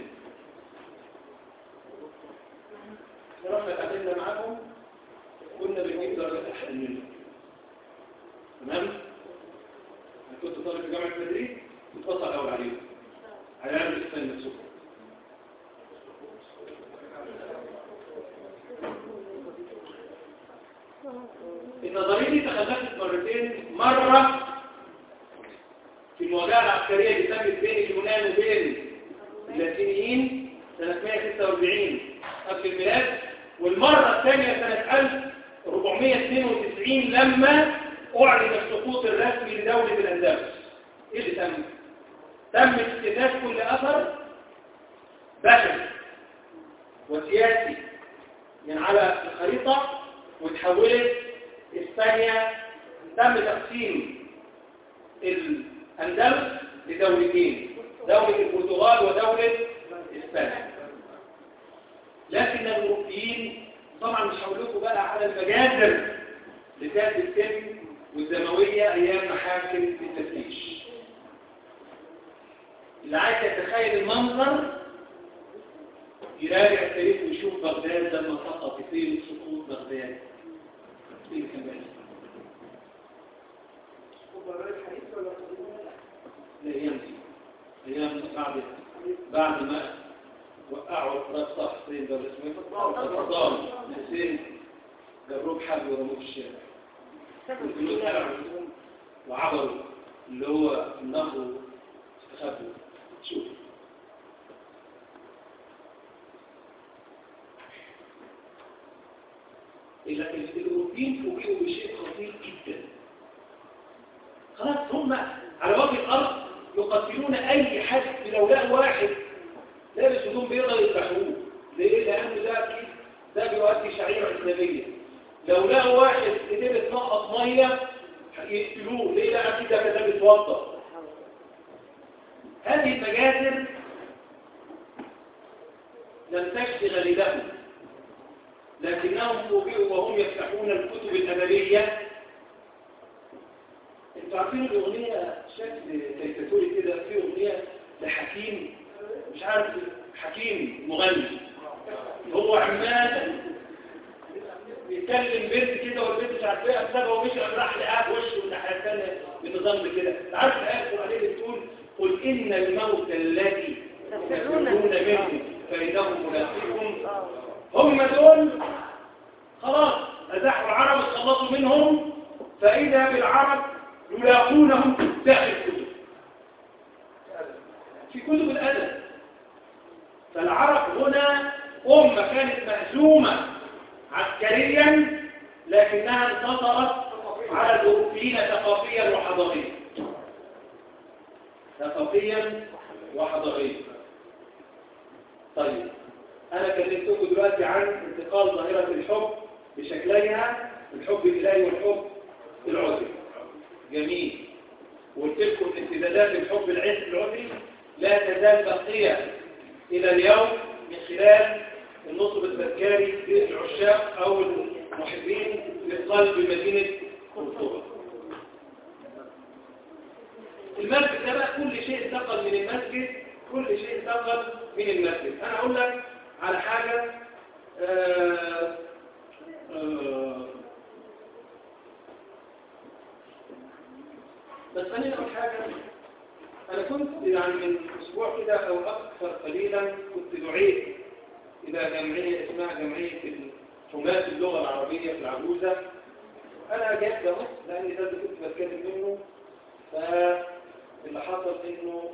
رحنا قابلنا معاهم كنا بنجيب درجات احسن منه. تمام؟ انا كنت طالب في جامعة مدريد كنت بطلع اول عليهم على علم الاسلام نفسه. النظرية دي تخلفت مرتين. مرة في المواجهة العسكرية اللي تمت بين اليونان وبين اللاتينيين سنة مئة وستة وأربعين قبل الميلاد، والمرة الثانية سنة ألف وأربعمئة واثنين وتسعين لما أعلن السقوط الرسمي لدولة الأندلس. إيه اللي تم؟ تم اكتشاف كل أثر بشري وسياسي من على الخريطة وتحولت إسبانيا. تم تقسيم الأندلس لدولتين، دولة البرتغال ودولة إسبانيا. لكن الأوروبيين طبعا مش هقول لكم بقى على المجازر اللي كانت بتتم والدموية أيام محاكم التفتيش. اللي عايز يتخيل المنظر يراجع التاريخ ويشوف بغداد لما سقط في سقوط بغداد. ايه اللي كان بيحصل؟ الحديث ولا الايام دي ايام بعد بعد ما وقعوا رصاص حسين ده اسمه الفضال حسين جابوه بحبل ورموه في الشارع. الجنود طلعوا وعبروا اللي هو النهر استخبوا. شوف الأوروبيين فوجئوا بشيء خطير جدا. خلاص هم على وجه الأرض يقتلون أي حد لو لقوا واحد لابس هدوم بيضاء يذبحوه. ليه؟ لأن ده أكيد ده بيؤدي شعيرة إسلامية. لو لقوا واحد إيديه بتنقط مية يقتلوه. ليه؟ لأن أكيد ده كده بيتوضأ. هذه المجازر لم تشتغل لهم، لكنهم فوجئوا وهم يفتحون الكتب الأدبية. انتوا عارفين الأغنية شكل كاريكاتوري كده، في أغنية لحكيم مش عارف حكيم مغني، هو عمال بيتكلم بنت كده والبنت مش عارف ايه أسبابها ومشي راح لقاه وشه الناحية الثانية بالنظام كده. عارف الآية القرآنية بتقول قل إن الموت الذي تفرون منه فإنه ملاقيكم. هم دول خلاص أزاحوا العرب اتخلصوا منهم، فإذا بالعرب يلاقونهم داخل الكتب في كتب الأدب. فالعرب هنا أمة كانت مهزومة عسكريا لكنها انتصرت على الأوروبيين ثقافيا وحضاريا ثقافيا وحضاريا. طيب أنا كلمتكم دلوقتي عن انتقال ظاهرة الحب بشكليها، الحب الإلهي والحب العذري. جميل. وقلت لكم امتدادات الحب العذري لا تزال باقية إلى اليوم من خلال النصب التذكاري للعشاق أو المحبين لقلب مدينة قرطبة. المسجد ده بقى كل شيء انتقل من المسجد، كل شيء انتقل من المسجد. أنا أقول لك على حاجة آآ آآ بس خليني أقول حاجة. أنا كنت يعني من أسبوع كده أو أكثر قليلا كنت دعيت إلى جمعية اسمها جمعية حماة اللغة العربية في العجوزة. أنا جيت ده لأن ده اللي كنت بتكلم منه. فاللي حصل إنه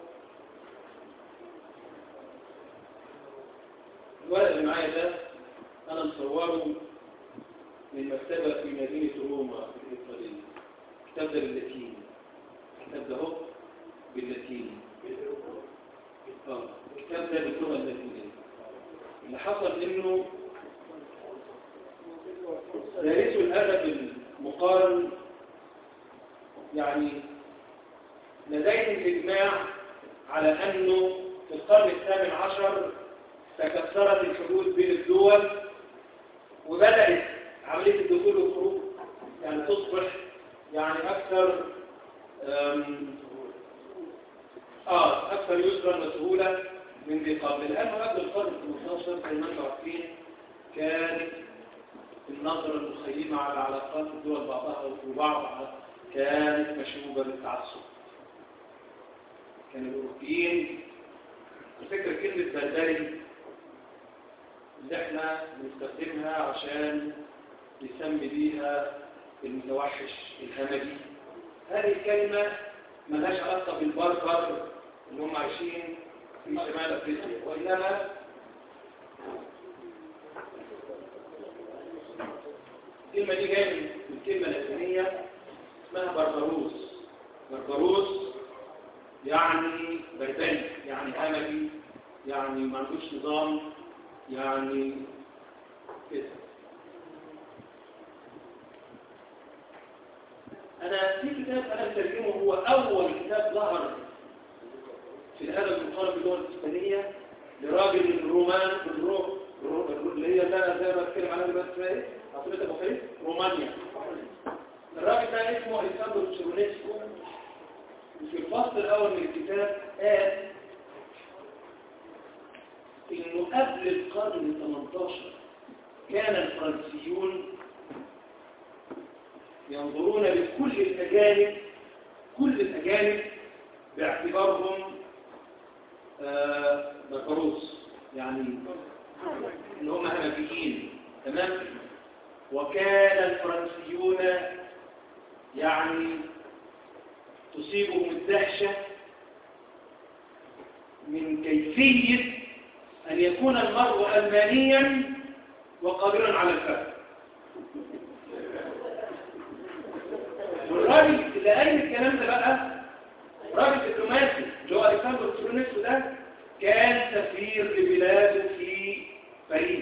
الورق اللي معايا ده أنا مصوره من مكتبة في مدينة روما في الإيطالية. الكتاب ده باللاتيني، الكتاب ده هو باللاتيني. اه الكتاب ده باللغة اللاتينية. اللي حصل إنه دارسوا الأدب المقارن يعني لديهم إجماع على أنه في القرن الثامن عشر تكسرت الحدود بين الدول وبدأت عملية الدخول والخروج يعني تصبح يعني أكثر آه أكثر يسرا وسهولة من ذي قبل. لأنه قبل القرن الخمستاشر زي ما انتم عارفين كانت النظرة المخيمة على علاقات الدول بعضها وبعض كانت مشوبة بالتعصب. كان الأوروبيين الفكرة كلمة بربري اللي احنا بنستخدمها عشان نسمي بيها المتوحش الهمجي. هذه الكلمة ملهاش علاقة بالبربر اللي هم عايشين في شمال أفريقيا، وإنما الكلمة دي جاية من الكلمة اللاتينية اسمها بربروس. بربروس يعني بربري، يعني همجي، يعني ما عندوش نظام، يعني كده. أنا في كتاب أنا بترجمه هو أول كتاب ظهر في الأدب المقارن باللغة الإسبانية لراجل من رومان الروم اللي هي اللي زي ما بتكلم عنها دلوقتي اسمها إيه؟ عاصمة أبو خليل رومانيا. الراجل ده اسمه أليساندرو تشيرونيسكو. في الفصل الأول من الكتاب قال إنه قبل القرن الثامن عشر كان الفرنسيون ينظرون لكل الأجانب كل الأجانب باعتبارهم آه بكروس، يعني إن هم همجيين، تمام. وكان الفرنسيون يعني تصيبهم الدهشة من كيفية أن يكون المرء ألمانيا وقادرا على الفهم. والراجل اللي قال الكلام ده بقى راجل دبلوماسي اللي هو ألكسندر سترونيسكو ده، كان سفير لبلاده في باريس.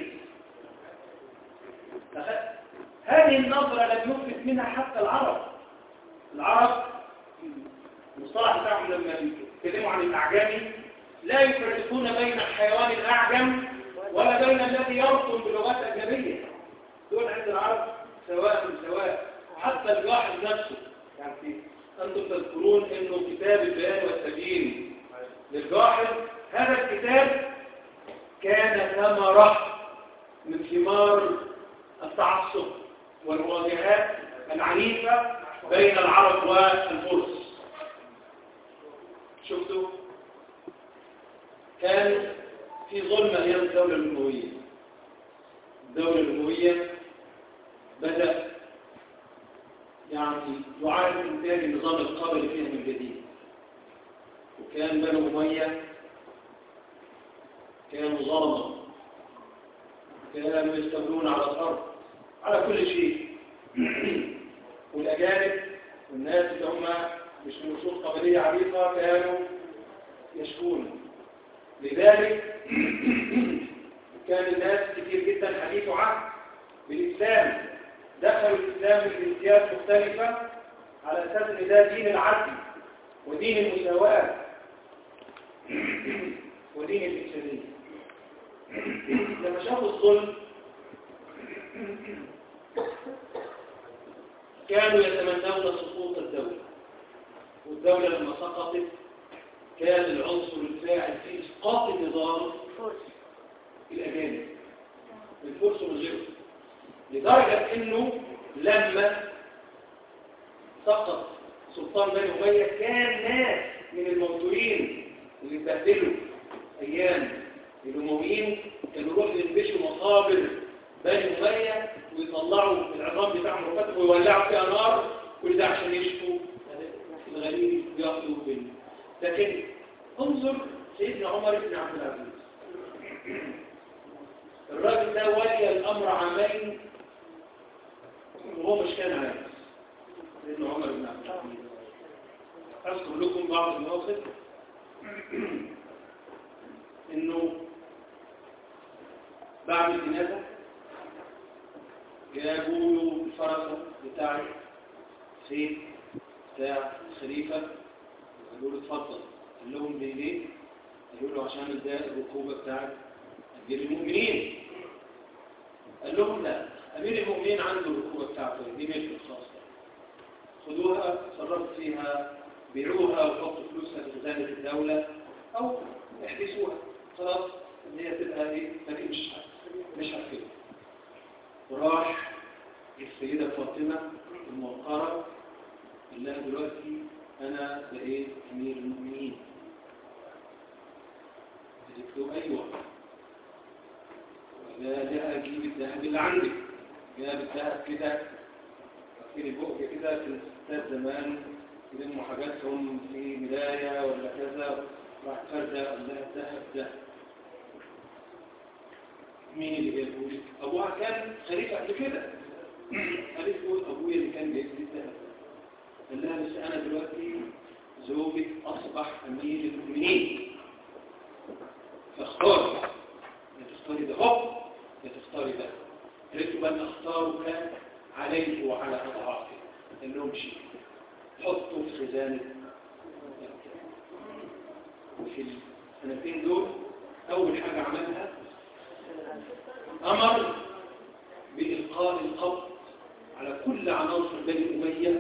هذه النظرة لم يفلت منها حتى العرب. العرب المصطلح بتاعهم لما يتكلموا عن الأعجمي لا يفرقون بين الحيوان الأعجم ولا بين الذي يرسم بلغات أجنبية. دول عند العرب سواء سواء، حتى الجاحظ نفسه. يعني أنتم تذكرون إنه كتاب البيان والتبيين للجاحظ، هذا الكتاب كان ثمرة من ثمار التعصب والمواجهات العنيفة بين العرب والفرس. شفتوا؟ كان في ظلم أيام الدولة الأموية. الدولة الأموية بدأ يعني يعاد إنتاج النظام القبلي فيها من جديد، وكان بنو أمية كانوا ظلمة، كانوا يستولون على الأرض على كل شيء. والأجانب والناس اللي هم مش من أصول قبلية عريقة كانوا يشكون. لذلك كان الناس كتير جدا حديث عهد بالإسلام، دخلوا الإسلام بجنسيات مختلفة على أساس أن ده دين العدل ودين المساواة ودين الإنسانية. لما شافوا الظلم كانوا يتمنون سقوط الدولة، والدولة لما سقطت كان العنصر الفاعل في إسقاط النظام الأجانب، الفرس والغيره. لدرجة إنه لما سقط سلطان بني أمية كان ناس من الموتورين اللي اتبهدلوا أيام الأمويين كانوا يروحوا ينبشوا مقابر بني أمية ويطلعوا العظام بتاعهم وفتحوا ويولعوا فيها نار، كل ده عشان يشفوا الغريب وياخدوا بني. لكن انظر سيدنا عمر بن عبد العزيز، الراجل ده ولي الأمر عامين وهو مش كان عايز. سيدنا عمر بن عبد العزيز أذكر لكم بعض المواقف. إنه بعد الجنازة جابوا له الفرسة بتاع سيد بتاع الخليفة، قالوا له اتفضل. قال لهم ليه ليه؟ قالوا له عشان ده الركوبة بتاعت أمير المؤمنين. قال لهم لا، أمير المؤمنين عنده الركوبة بتاعته دي ملك الخاصة، خدوها صرفوا فيها، بيعوها وحطوا فلوسها في خزانة الدولة أو احبسوها، خلاص ان هي تبقى ايه لكن مش مش هتفيد. وراح السيدة فاطمة الموقرة قال لها دلوقتي انا بقيت امير المؤمنين. قالت له ايوه. لا لا اجيب الذهب اللي عندك. جاب الذهب كده في البؤجة كده، في الستات زمان يلموا حاجاتهم في ملاية ولا كذا، راح فرده قال لها الذهب ده مين اللي جايبه لي؟ ابوها كان خليفه قبل كده. قالت له ابويا اللي كان جايب لي الذهب. قال لها بس انا دلوقتي زوجك اصبح امير المؤمنين، فاختاري، يا تختاري ده هو يا تختاري ده. قالت له بل اختارك عليه وعلى اضعافه. قال لهم شيء حطوا في خزانه. وفي السنتين دول اول حاجه عملها أمر بإلقاء القبض على كل عناصر بني أمية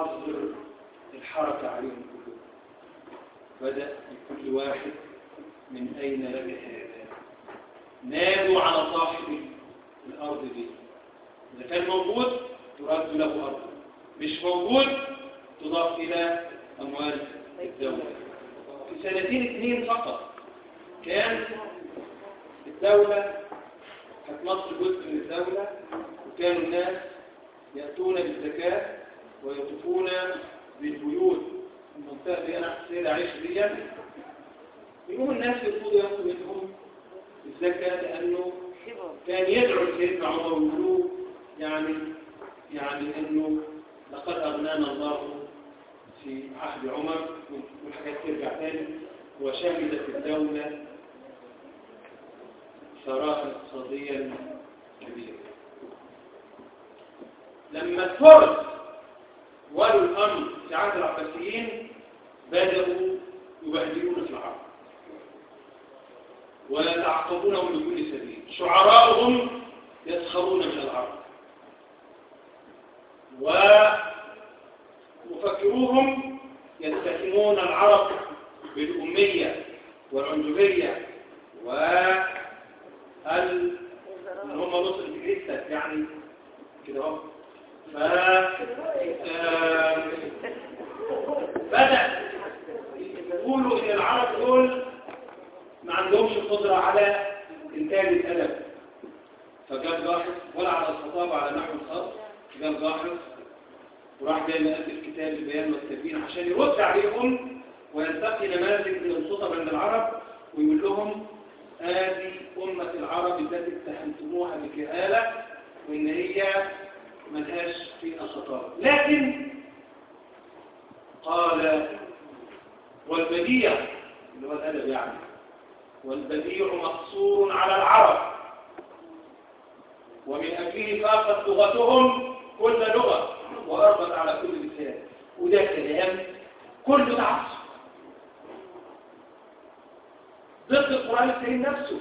وحظر الحركة عليهم كلهم. بدأ بكل واحد من أين لك هذا؟ نادوا على صاحب الأرض دي، إذا كان موجود ترد له أرضه، مش موجود تضاف إلى أموال الدولة. في سنتين اثنين فقط كان الدولة، كانت مصر جزء من الدولة، وكانوا الناس يأتون بالزكاة ويطوفون بالبيوت المنطقة دي أنا حسين أعيش بيها، يقوم الناس يرفضوا يأخذوا منهم الزكاة لأنه كان يدعو سيدنا عمر ويقولوا يعني يعني أنه لقد أغنانا الله في عهد عمر، والحاجات ترجع تاني، وشهدت الدولة ثراء اقتصاديا كبيرا. لما الفرس ولوا الأمر في عهد العباسيين بدأوا يبهدلون في العرب ويتعقبونهم بكل سبيل، شعراؤهم يسخرون من العرب ومفكروهم يتهمون العرب بالأمية والعنجبية وال ان هم نص الجريسة يعني كده اهو. ف بدأ يقولوا ان العرب دول ما عندهمش قدرة على انتاج الأدب، فجاب باحث ولا على الخطابة على نحو الخط، جاب باحث وراح جاي مؤلف كتاب البيان والتبيين عشان يرد عليهم وينتقي نماذج من الخطب عند العرب ويقول لهم هذه أمة العرب التي اتهمتموها بجهالة وإن هي ملهاش في الخطاب. لكن قال والبديع اللي هو الأدب يعني، والبديع مقصور على العرب ومن أجله فاقت لغتهم كل لغة وأربت على كل لسان. وده كلام كله تعصب ضد القرآن الكريم نفسه.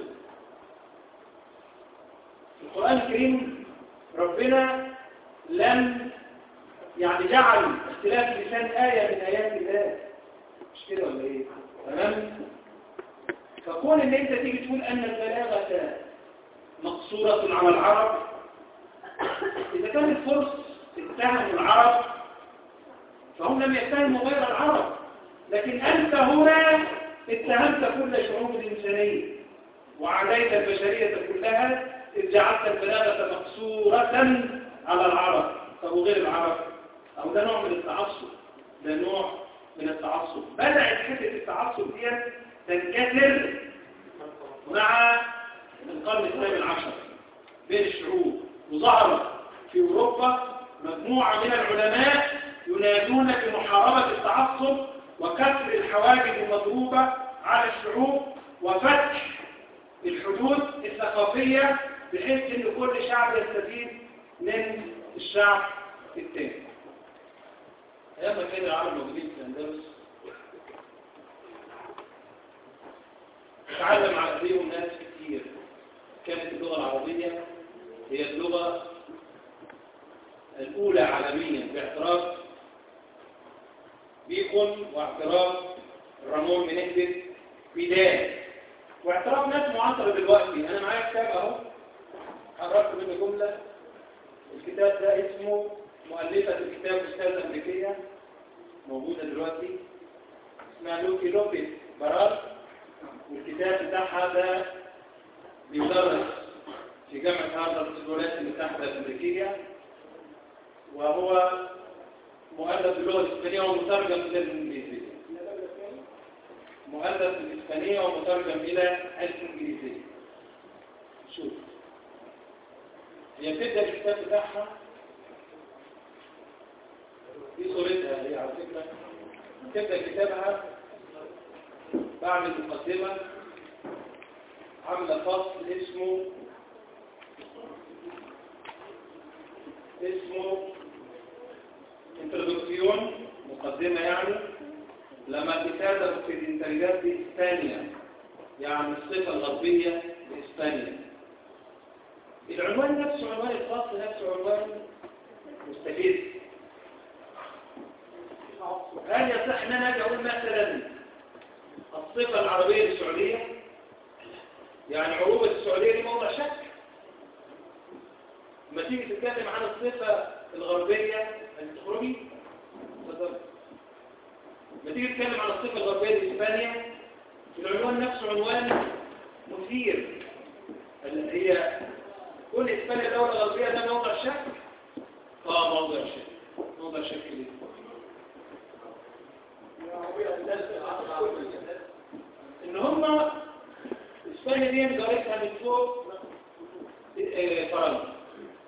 القرآن الكريم ربنا لم يعني جعل اختلاف اللسان آية من آيات الله، مش كده ولا ايه؟ تمام؟ فكون ان انت تيجي تقول ان البلاغة مقصورة على العرب، اذا كان الفرس اتهموا العرب فهم لم يتهموا غير العرب، لكن انت هنا اتهمت كل شعوب الإنسانية وعليك البشرية كلها إذ جعلت البلاغة مقصورة على العرب. طب وغير العرب؟ أو ده نوع من التعصب، ده نوع من التعصب. بدأت حتة التعصب دي تنكسر مع القرن الثامن عشر بين الشعوب، وظهرت في أوروبا مجموعة من العلماء ينادون بمحاربة التعصب وكسر الحواجز المضروبة على الشعوب وفتح الحدود الثقافية بحيث ان كل شعب يستفيد من الشعب الثاني. ايام ما كان العرب موجودين في الاندلس تعلم على ايديهم ناس كتير. كانت اللغة العربية هي اللغة الأولى عالميا باعتراف بيكون واعتراف رامون منهدد بداية واعتراف ناس معاصرة دلوقتي. أنا معايا كتاب أهو حررت منه جملة. الكتاب ده اسمه مؤلفة الكتاب أستاذة أمريكية موجودة دلوقتي اسمها لوكي لوبيس براد، والكتاب بتاعها ده بيدرس في جامعة هارفارد في الولايات المتحدة الأمريكية، وهو مؤلف باللغة الإسبانية ومترجم إلى الإنجليزية. مؤلف بالإسبانية ومترجم إلى الإنجليزية. شوف هي بتبدأ الكتاب بتاعها دي صورتها هي على فكرة. بتبدأ كتابها بعمل مقدمة عاملة فصل اسمه اسمه انترودكسيون، مقدمة يعني لما تتابع في الانتريجات بإسبانيا، يعني الصفة الغربية بإسبانيا. العنوان نفسه عنوان الفصل نفسه عنوان مستفز. هل يصح ان انا اجي اقول مثلا الصفة العربية للسعودية يعني عروبة السعودية دي موضع شك. لما تيجي تتكلم عن الصفة الغربية أنت تخرجي تفضل. لما تيجي تتكلم عن الصفة الغربية لإسبانيا العنوان نفسه عنوان مثير، اللي هي كل إسبانيا دولة غربية ده موضع شك. اه موضع شك. موضع شك ليه؟ إن هم إسبانيا دي جارتها من فوق فرنسا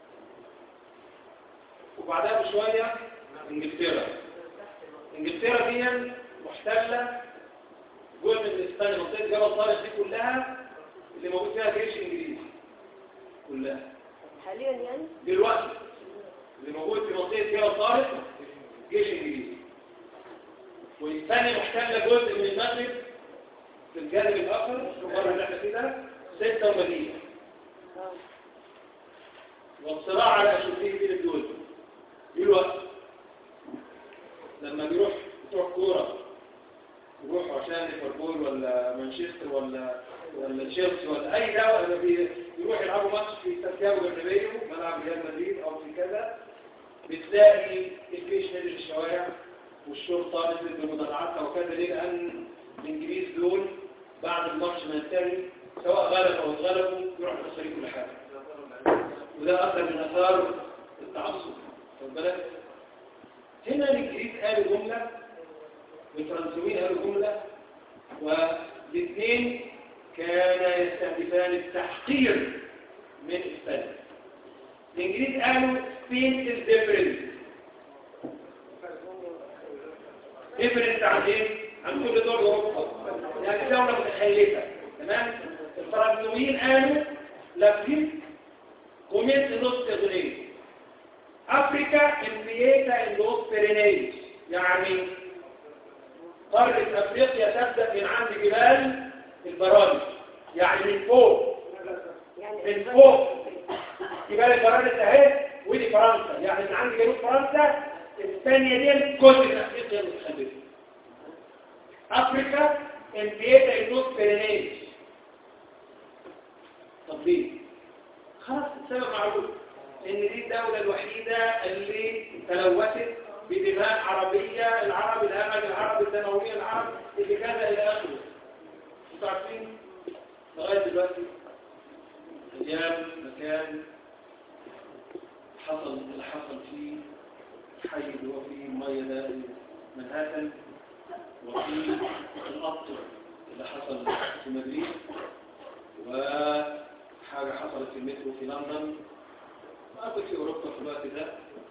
وبعدها بشوية انجلترا. انجلترا دي محتلة جزء من اسبانيا، منطقة جبل طارق دي كلها اللي موجود فيها جيش انجليزي كلها حاليا يعني دلوقتي اللي موجود في منطقة جبل طارق جيش انجليزي. واسبانيا محتلة جزء من المغرب في الجانب الاخر بره اللي احنا كده ستة ومدينة. والصراع على اشوفيه بين الدول دلوقتي لما بيروح بتوع كوره يروحوا عشان ليفربول ولا مانشستر ولا ولا تشيلسي ولا اي دوله بيروح يلعبوا ماتش في سانتياغو برنابيو ملعب ريال مدريد او في كذا، بتلاقي الجيش نزل الشوارع والشرطه نزلت بمدرعاتها وكذا. ليه؟ لان الانجليز دول بعد الماتش ما ينتهي سواء غلبوا او اتغلبوا يروحوا يخسروا كل حاجه. وده اثر من اثار التعصب. خد بالك هنا الانجليز قالوا جمله والفرنسيين قالوا جمله، والاثنين كانا يستهدفان التحقير من اسبانيا. الانجليز قالوا Spain is different. different عن ايه؟ عن كل دول اوروبا، يعني دوله متخلفه. تمام. الفرنسيين قالوا لا فيس comienza los Pyrenees. أفريقيا empieza en los Pyrenees، يعني قارة أفريقيا تبدأ من عند جبال البرادس، يعني من فوق من فوق جبال البرادس اهي، ودي فرنسا، يعني من عند جنوب فرنسا. اسبانيا دي جزء من أفريقيا المتخلفة. أفريقيا empieza en los Pyrenees. طب ليه؟ خلاص السبب معروف، ان دي الدولة الوحيدة اللي تلوثت بدماء عربية، العرب الهمج، العرب الدموية، العرب اللي كذا الى اخره. انتوا عارفين لغاية دلوقتي ايام مكان حصل اللي حصل فيه حي اللي هو فيه المية ده منهاتن، وفي القطر اللي حصل في مدريد، وحاجة حصلت في المترو في لندن، وأكد في أوروبا في الوقت ده.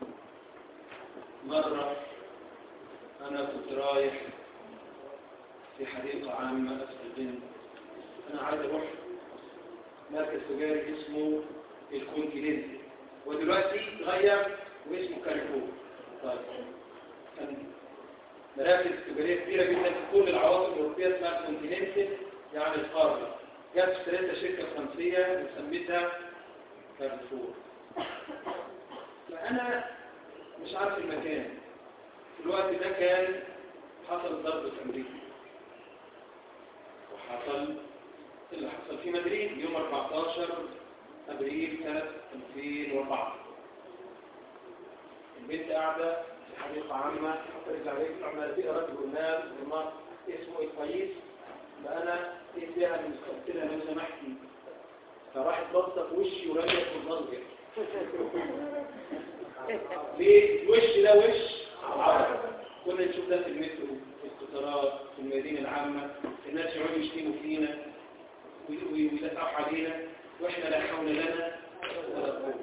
مرة أنا كنت رايح في حديقة عامة في البنت، أنا عايز أروح مركز تجاري اسمه الكونتيننت، ودلوقتي غير واسمه كاريفور. طيب كان مراكز تجارية كبيرة جدا في كل العواصم الأوروبية اسمها الكونتيننت، يعني القارة. جت اشتريتها شركة فرنسية وسميتها كاريفور. فأنا مش عارف المكان. في الوقت ده كان حصل ضرب في أمريكا، وحصل اللي حصل في مدريد يوم أربعة عشر أبريل سنة ألفين وأربعة. البنت قاعدة في حديقة عامة، حطيت عليك عمال فيها رجل ونام ومار اسمه القيس، فأنا اديها من قلت لها لو سمحتي، فراحت بصت في وشي ورجعت في الضرب. ليه؟ الوش ده وش عربي. كنا نشوف ده في المترو، في القطارات، في المدينة العامة، الناس يقعدوا يشتموا فينا ويدافعوا علينا، واحنا لا حول لنا ولا قوة.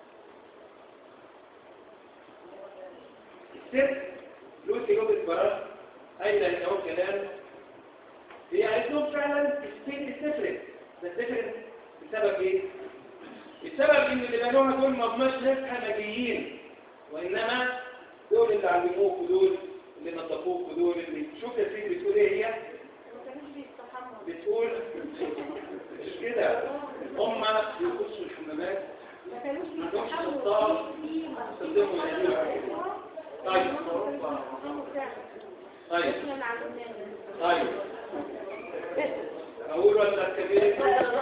الست لوسي جوبت براد أين يتوى الكلام؟ هي قالت لهم فعلا السبيل السفرت، ده السفرت بسبب ايه؟ بسبب ان اللي بنوها دول ما هماش ناس همجيين، وانما دول اللي علموك ودول اللي نطفوك ودول اللي شوف يا سيدي بتقول ايه هي؟ بتقول مش كده، هم بيخشوا الحمامات ما عندهمش سلطان يستخدموا يعملوا. طيب طيب طيب اقول ولا الكبير؟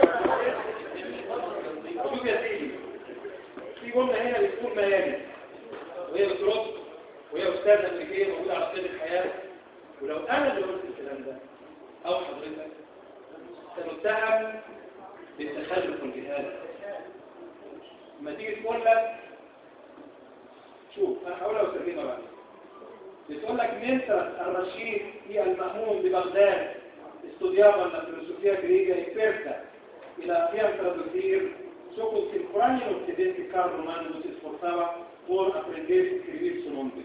شوف يا سيدي، في جمله هنا بتقول ما يلي، وهي بترد، وهي استاذه امريكيه موجوده على قيد الحياه، ولو انا اللي قلت الكلام ده او حضرتك سنتهم بالتخلف والجهاله. لما تيجي تقول لك شوف انا هقول لك ترجمه بقى، بتقول لك منتر الرشيد في المأمون ببغداد studiava la filosofia greca esperta e la via traduttir ciò contemporaneo l'occidente Carlo Romano si sforzava por aprender a scrivere su nombre.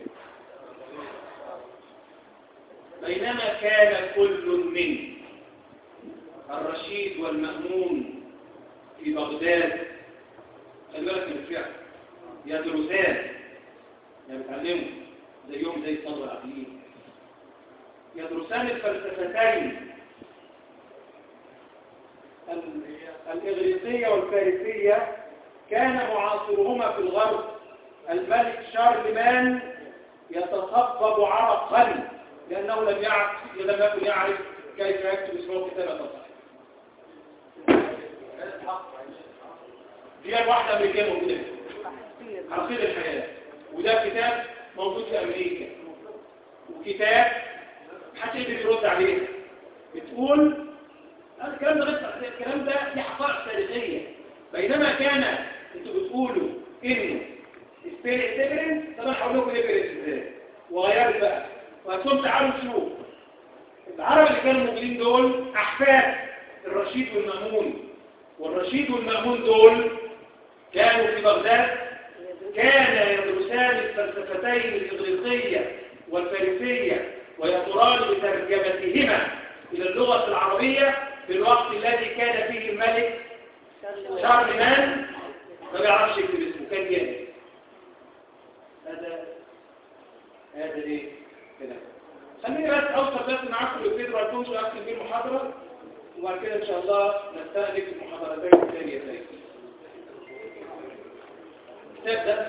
بينما كان كل من الرشيد والمأمون في بغداد خلي بالك من الفعل يدرسان يعني بيتعلموا زيهم زي الطلبه العاديين يدرسان الفلسفتين الإغريقية والفارسية. كان معاصرهما في الغرب الملك شارلمان يتصبب عرقا لأنه لم يعرف لم يكن يعرف كيف يكتب اسمه كتابة صحيحة. دي الواحدة أمريكية موجودة على قيد الحياة، وده كتاب موجود في أمريكا، وكتاب محدش يقدر يرد عليه. بتقول هذا الكلام ده غير الكلام ده دي حقائق تاريخية. بينما كان انتوا بتقولوا انه سبيريت سيبرنس، طبعا هقول لكم ايه بيرنس ازاي وغيرت بقى. وهتكون تعالوا نشوف العرب اللي كانوا موجودين دول احفاد الرشيد والمأمون، والرشيد والمأمون دول كانوا في بغداد، كان يدرسان الفلسفتين الإغريقية والفارسية ويقران بترجمتهما إلى اللغة العربية في الوقت الذي كان فيه الملك شارلمان ما بيعرفش يكتب اسمه، كان جاهل. هذا هذا ايه كده. خليني بس اوصل بس معاكم لبيدرو الكونش واختم بيه المحاضره، وبعد كده ان شاء الله نستأنف المحاضرتين الثانيه ثانيه. الكتاب ده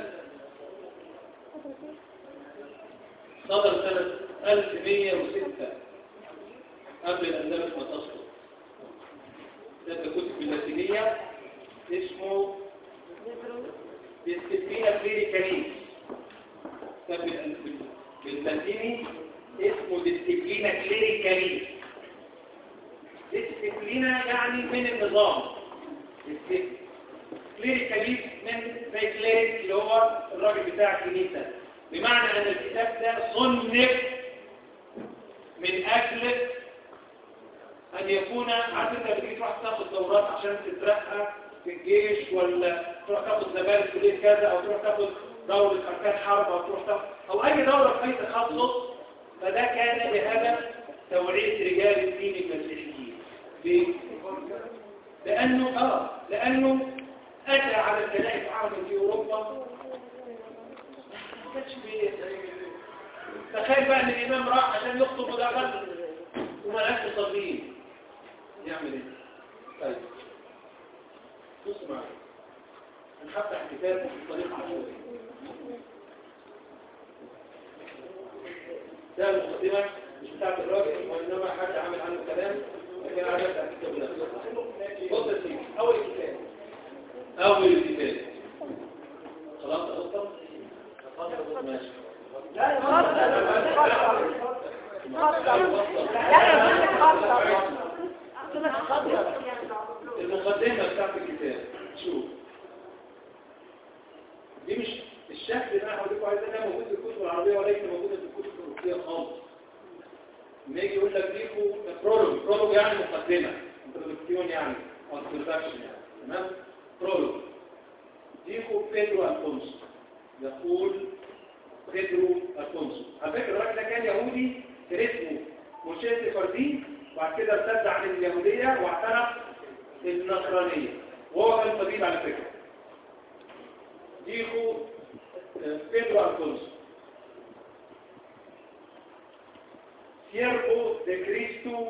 صدر سنه ألف ومئة وستة قبل الأندلس ما تسقط. ده كتب باللاتينية اسمه ديسكتينا كليريكاليس. كتاب باللاتيني اسمه ديسكتينا كليريكاليس. ديسكتينا يعني من النظام، كليريكاليس من زي كليريك اللي هو الراجل بتاع الكنيسة، بمعنى أن الكتاب ده صنف من أجل أن يكون عارف أنت بتيجي تروح تاخد دورات عشان تترقى في الجيش، ولا تروح تاخد زمالك في كلية كذا، أو تروح تاخد دورة أركان حرب، أو تروح تاخد أو أي دورة في أي تخصص. فده كان لهدف توعية رجال الدين المسيحيين. ليه؟ لأنه آه لأنه أتى على الكنائس عامة في أوروبا ما كانش فيه. تخيل بقى ان الامام راح عشان يخطب وده غلط وما لقاش مصلين، يعمل ايه؟ طيب بص معايا، هنفتح كتاب بطريقه عشوائيه. ده المقدمه مش بتاعت الراجل، وانما حد عامل عنه كلام، لكن انا هفتح الكتاب بنفسي. بص يا سيدي، اول كتاب اول كتاب خلاص اصلا ماشي. لا المقدمة بتاعت الكتاب شوف، دي مش الشكل اللي انا هقول لكم عليه ده موجود في الكتب العربية وليس موجود في الكتب الأوروبية خالص. لما يجي يقول لك ديكو برولوج، برولوج يعني مقدمة، انترودكسيون يعني او انترودكشن يعني، تمام؟ برولوج. ديكو بيدرو الفونسو يقول بيدرو الفونسو. على فكرة الراجل ده كان يهودي، كان اسمه موشيه فردي، وبعد كده ارتد عن اليهودية واعتنق النصرانية، وهو كان طبيب على فكرة. ديكو بيدرو الفونسو. سيرفو دي كريستو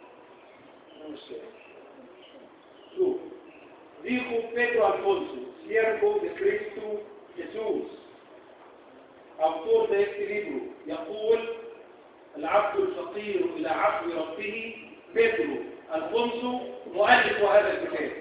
شوف ديكو بيدرو الفونسو سيرفو دي كريستو يسوس أوتور ده يقول العبد الفقير إلى عفو ربه بيدرو ألفونسو مؤلف هذا الكتاب.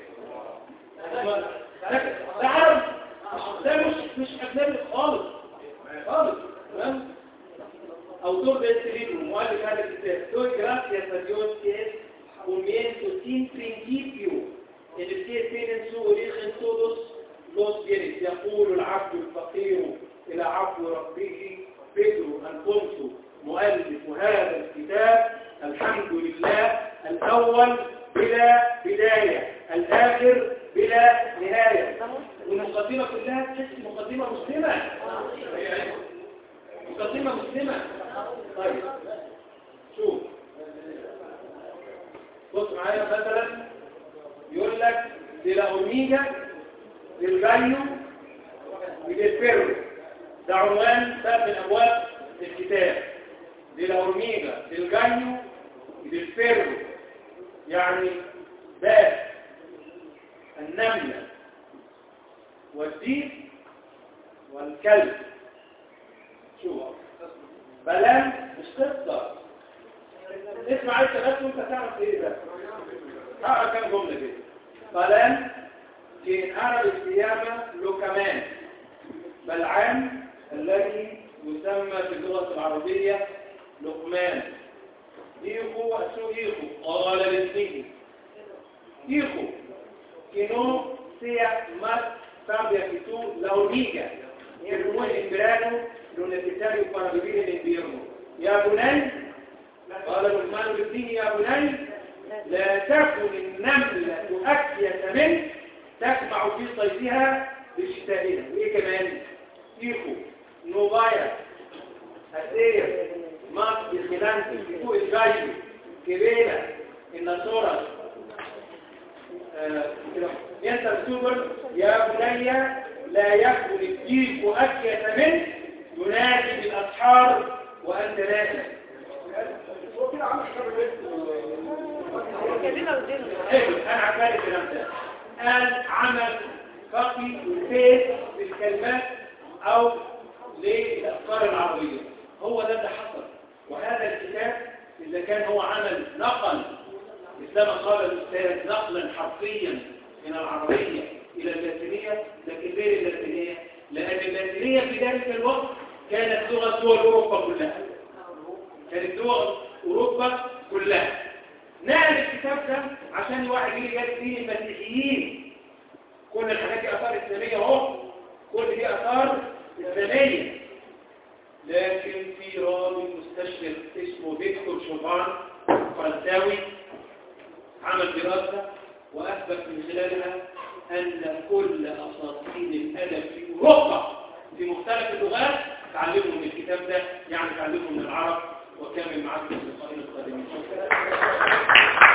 ده عربي، ده مش مش أجنبي خالص خالص. تمام؟ أوتور de este libro, مؤلف هذا الكتاب. Doy gracias a Dios que es comienzo sin principio en el que tienen su origen todos los bienes. يقول العبد الفقير إلى عبد ربه بيدرو ألفونسو مؤلف هذا الكتاب. الحمد لله الأول بلا بداية، الآخر بلا نهاية. والمقدمة كلها تحس مقدمة مسلمة، مقدمة مسلمة. طيب شوف، بص معايا مثلا يقول لك دي لا أورميجا دي الجايو ودي البيرو. ده عنوان باب من أبواب الكتاب. دي لا أورميجا دي الجايو ودي البيرو، يعني باب النملة والديب والكلب. شوف بلان مش قصة، اسمع انت بس وانت تعرف ايه ده. اقرا كام جملة كده. بلان كين عرب القيامة لوكمان، بلعام الذي يسمى في اللغة العربية لقمان. إيخو أسو إيخو قال لابنه Hijo, que no sea más sabia que tú la hormiga, ni el rumor en verano lo necesario para vivir en invierno. يا بني قال لقمان لابنه يا بني لا تكن النملة أكيس منك تجمع في صيفها بشتائها. وإيه كمان؟ Hijo, no vayas a ser más vigilante que tú el gallo que vela en las horas. انت السوبر يا بني لا يكن الديك أكيس منك ينادي بالأسحار وأنت نائم. انا عبالي الكلام ده. قال عمل فقي وفيت بالكلمات او للافكار العربيه، هو ده اللي حصل. وهذا الكتاب اذا كان هو عمل نقل كما قال الاستاذ نقلا حرفيا من العربيه الى اللاتينيه، لكن غير اللاتينيه، لان اللاتينيه في ذلك الوقت كانت لغه دول اوروبا كلها، كانت دول اوروبا كلها. نقل الكتاب ده عشان الواحد يجي يجد فيه المسيحيين. كل الحاجات دي اثار اسلاميه اهو، كل دي اثار اسلاميه. لكن في راوي مستشرق اسمه فيكتور شوفان فرنساوي عمل دراسه واثبت من خلالها ان كل اساطين الادب في اوروبا في مختلف اللغات تعلموا من الكتاب ده، يعني تعلموا من العرب. وكامل معكم في القائمة القادمة.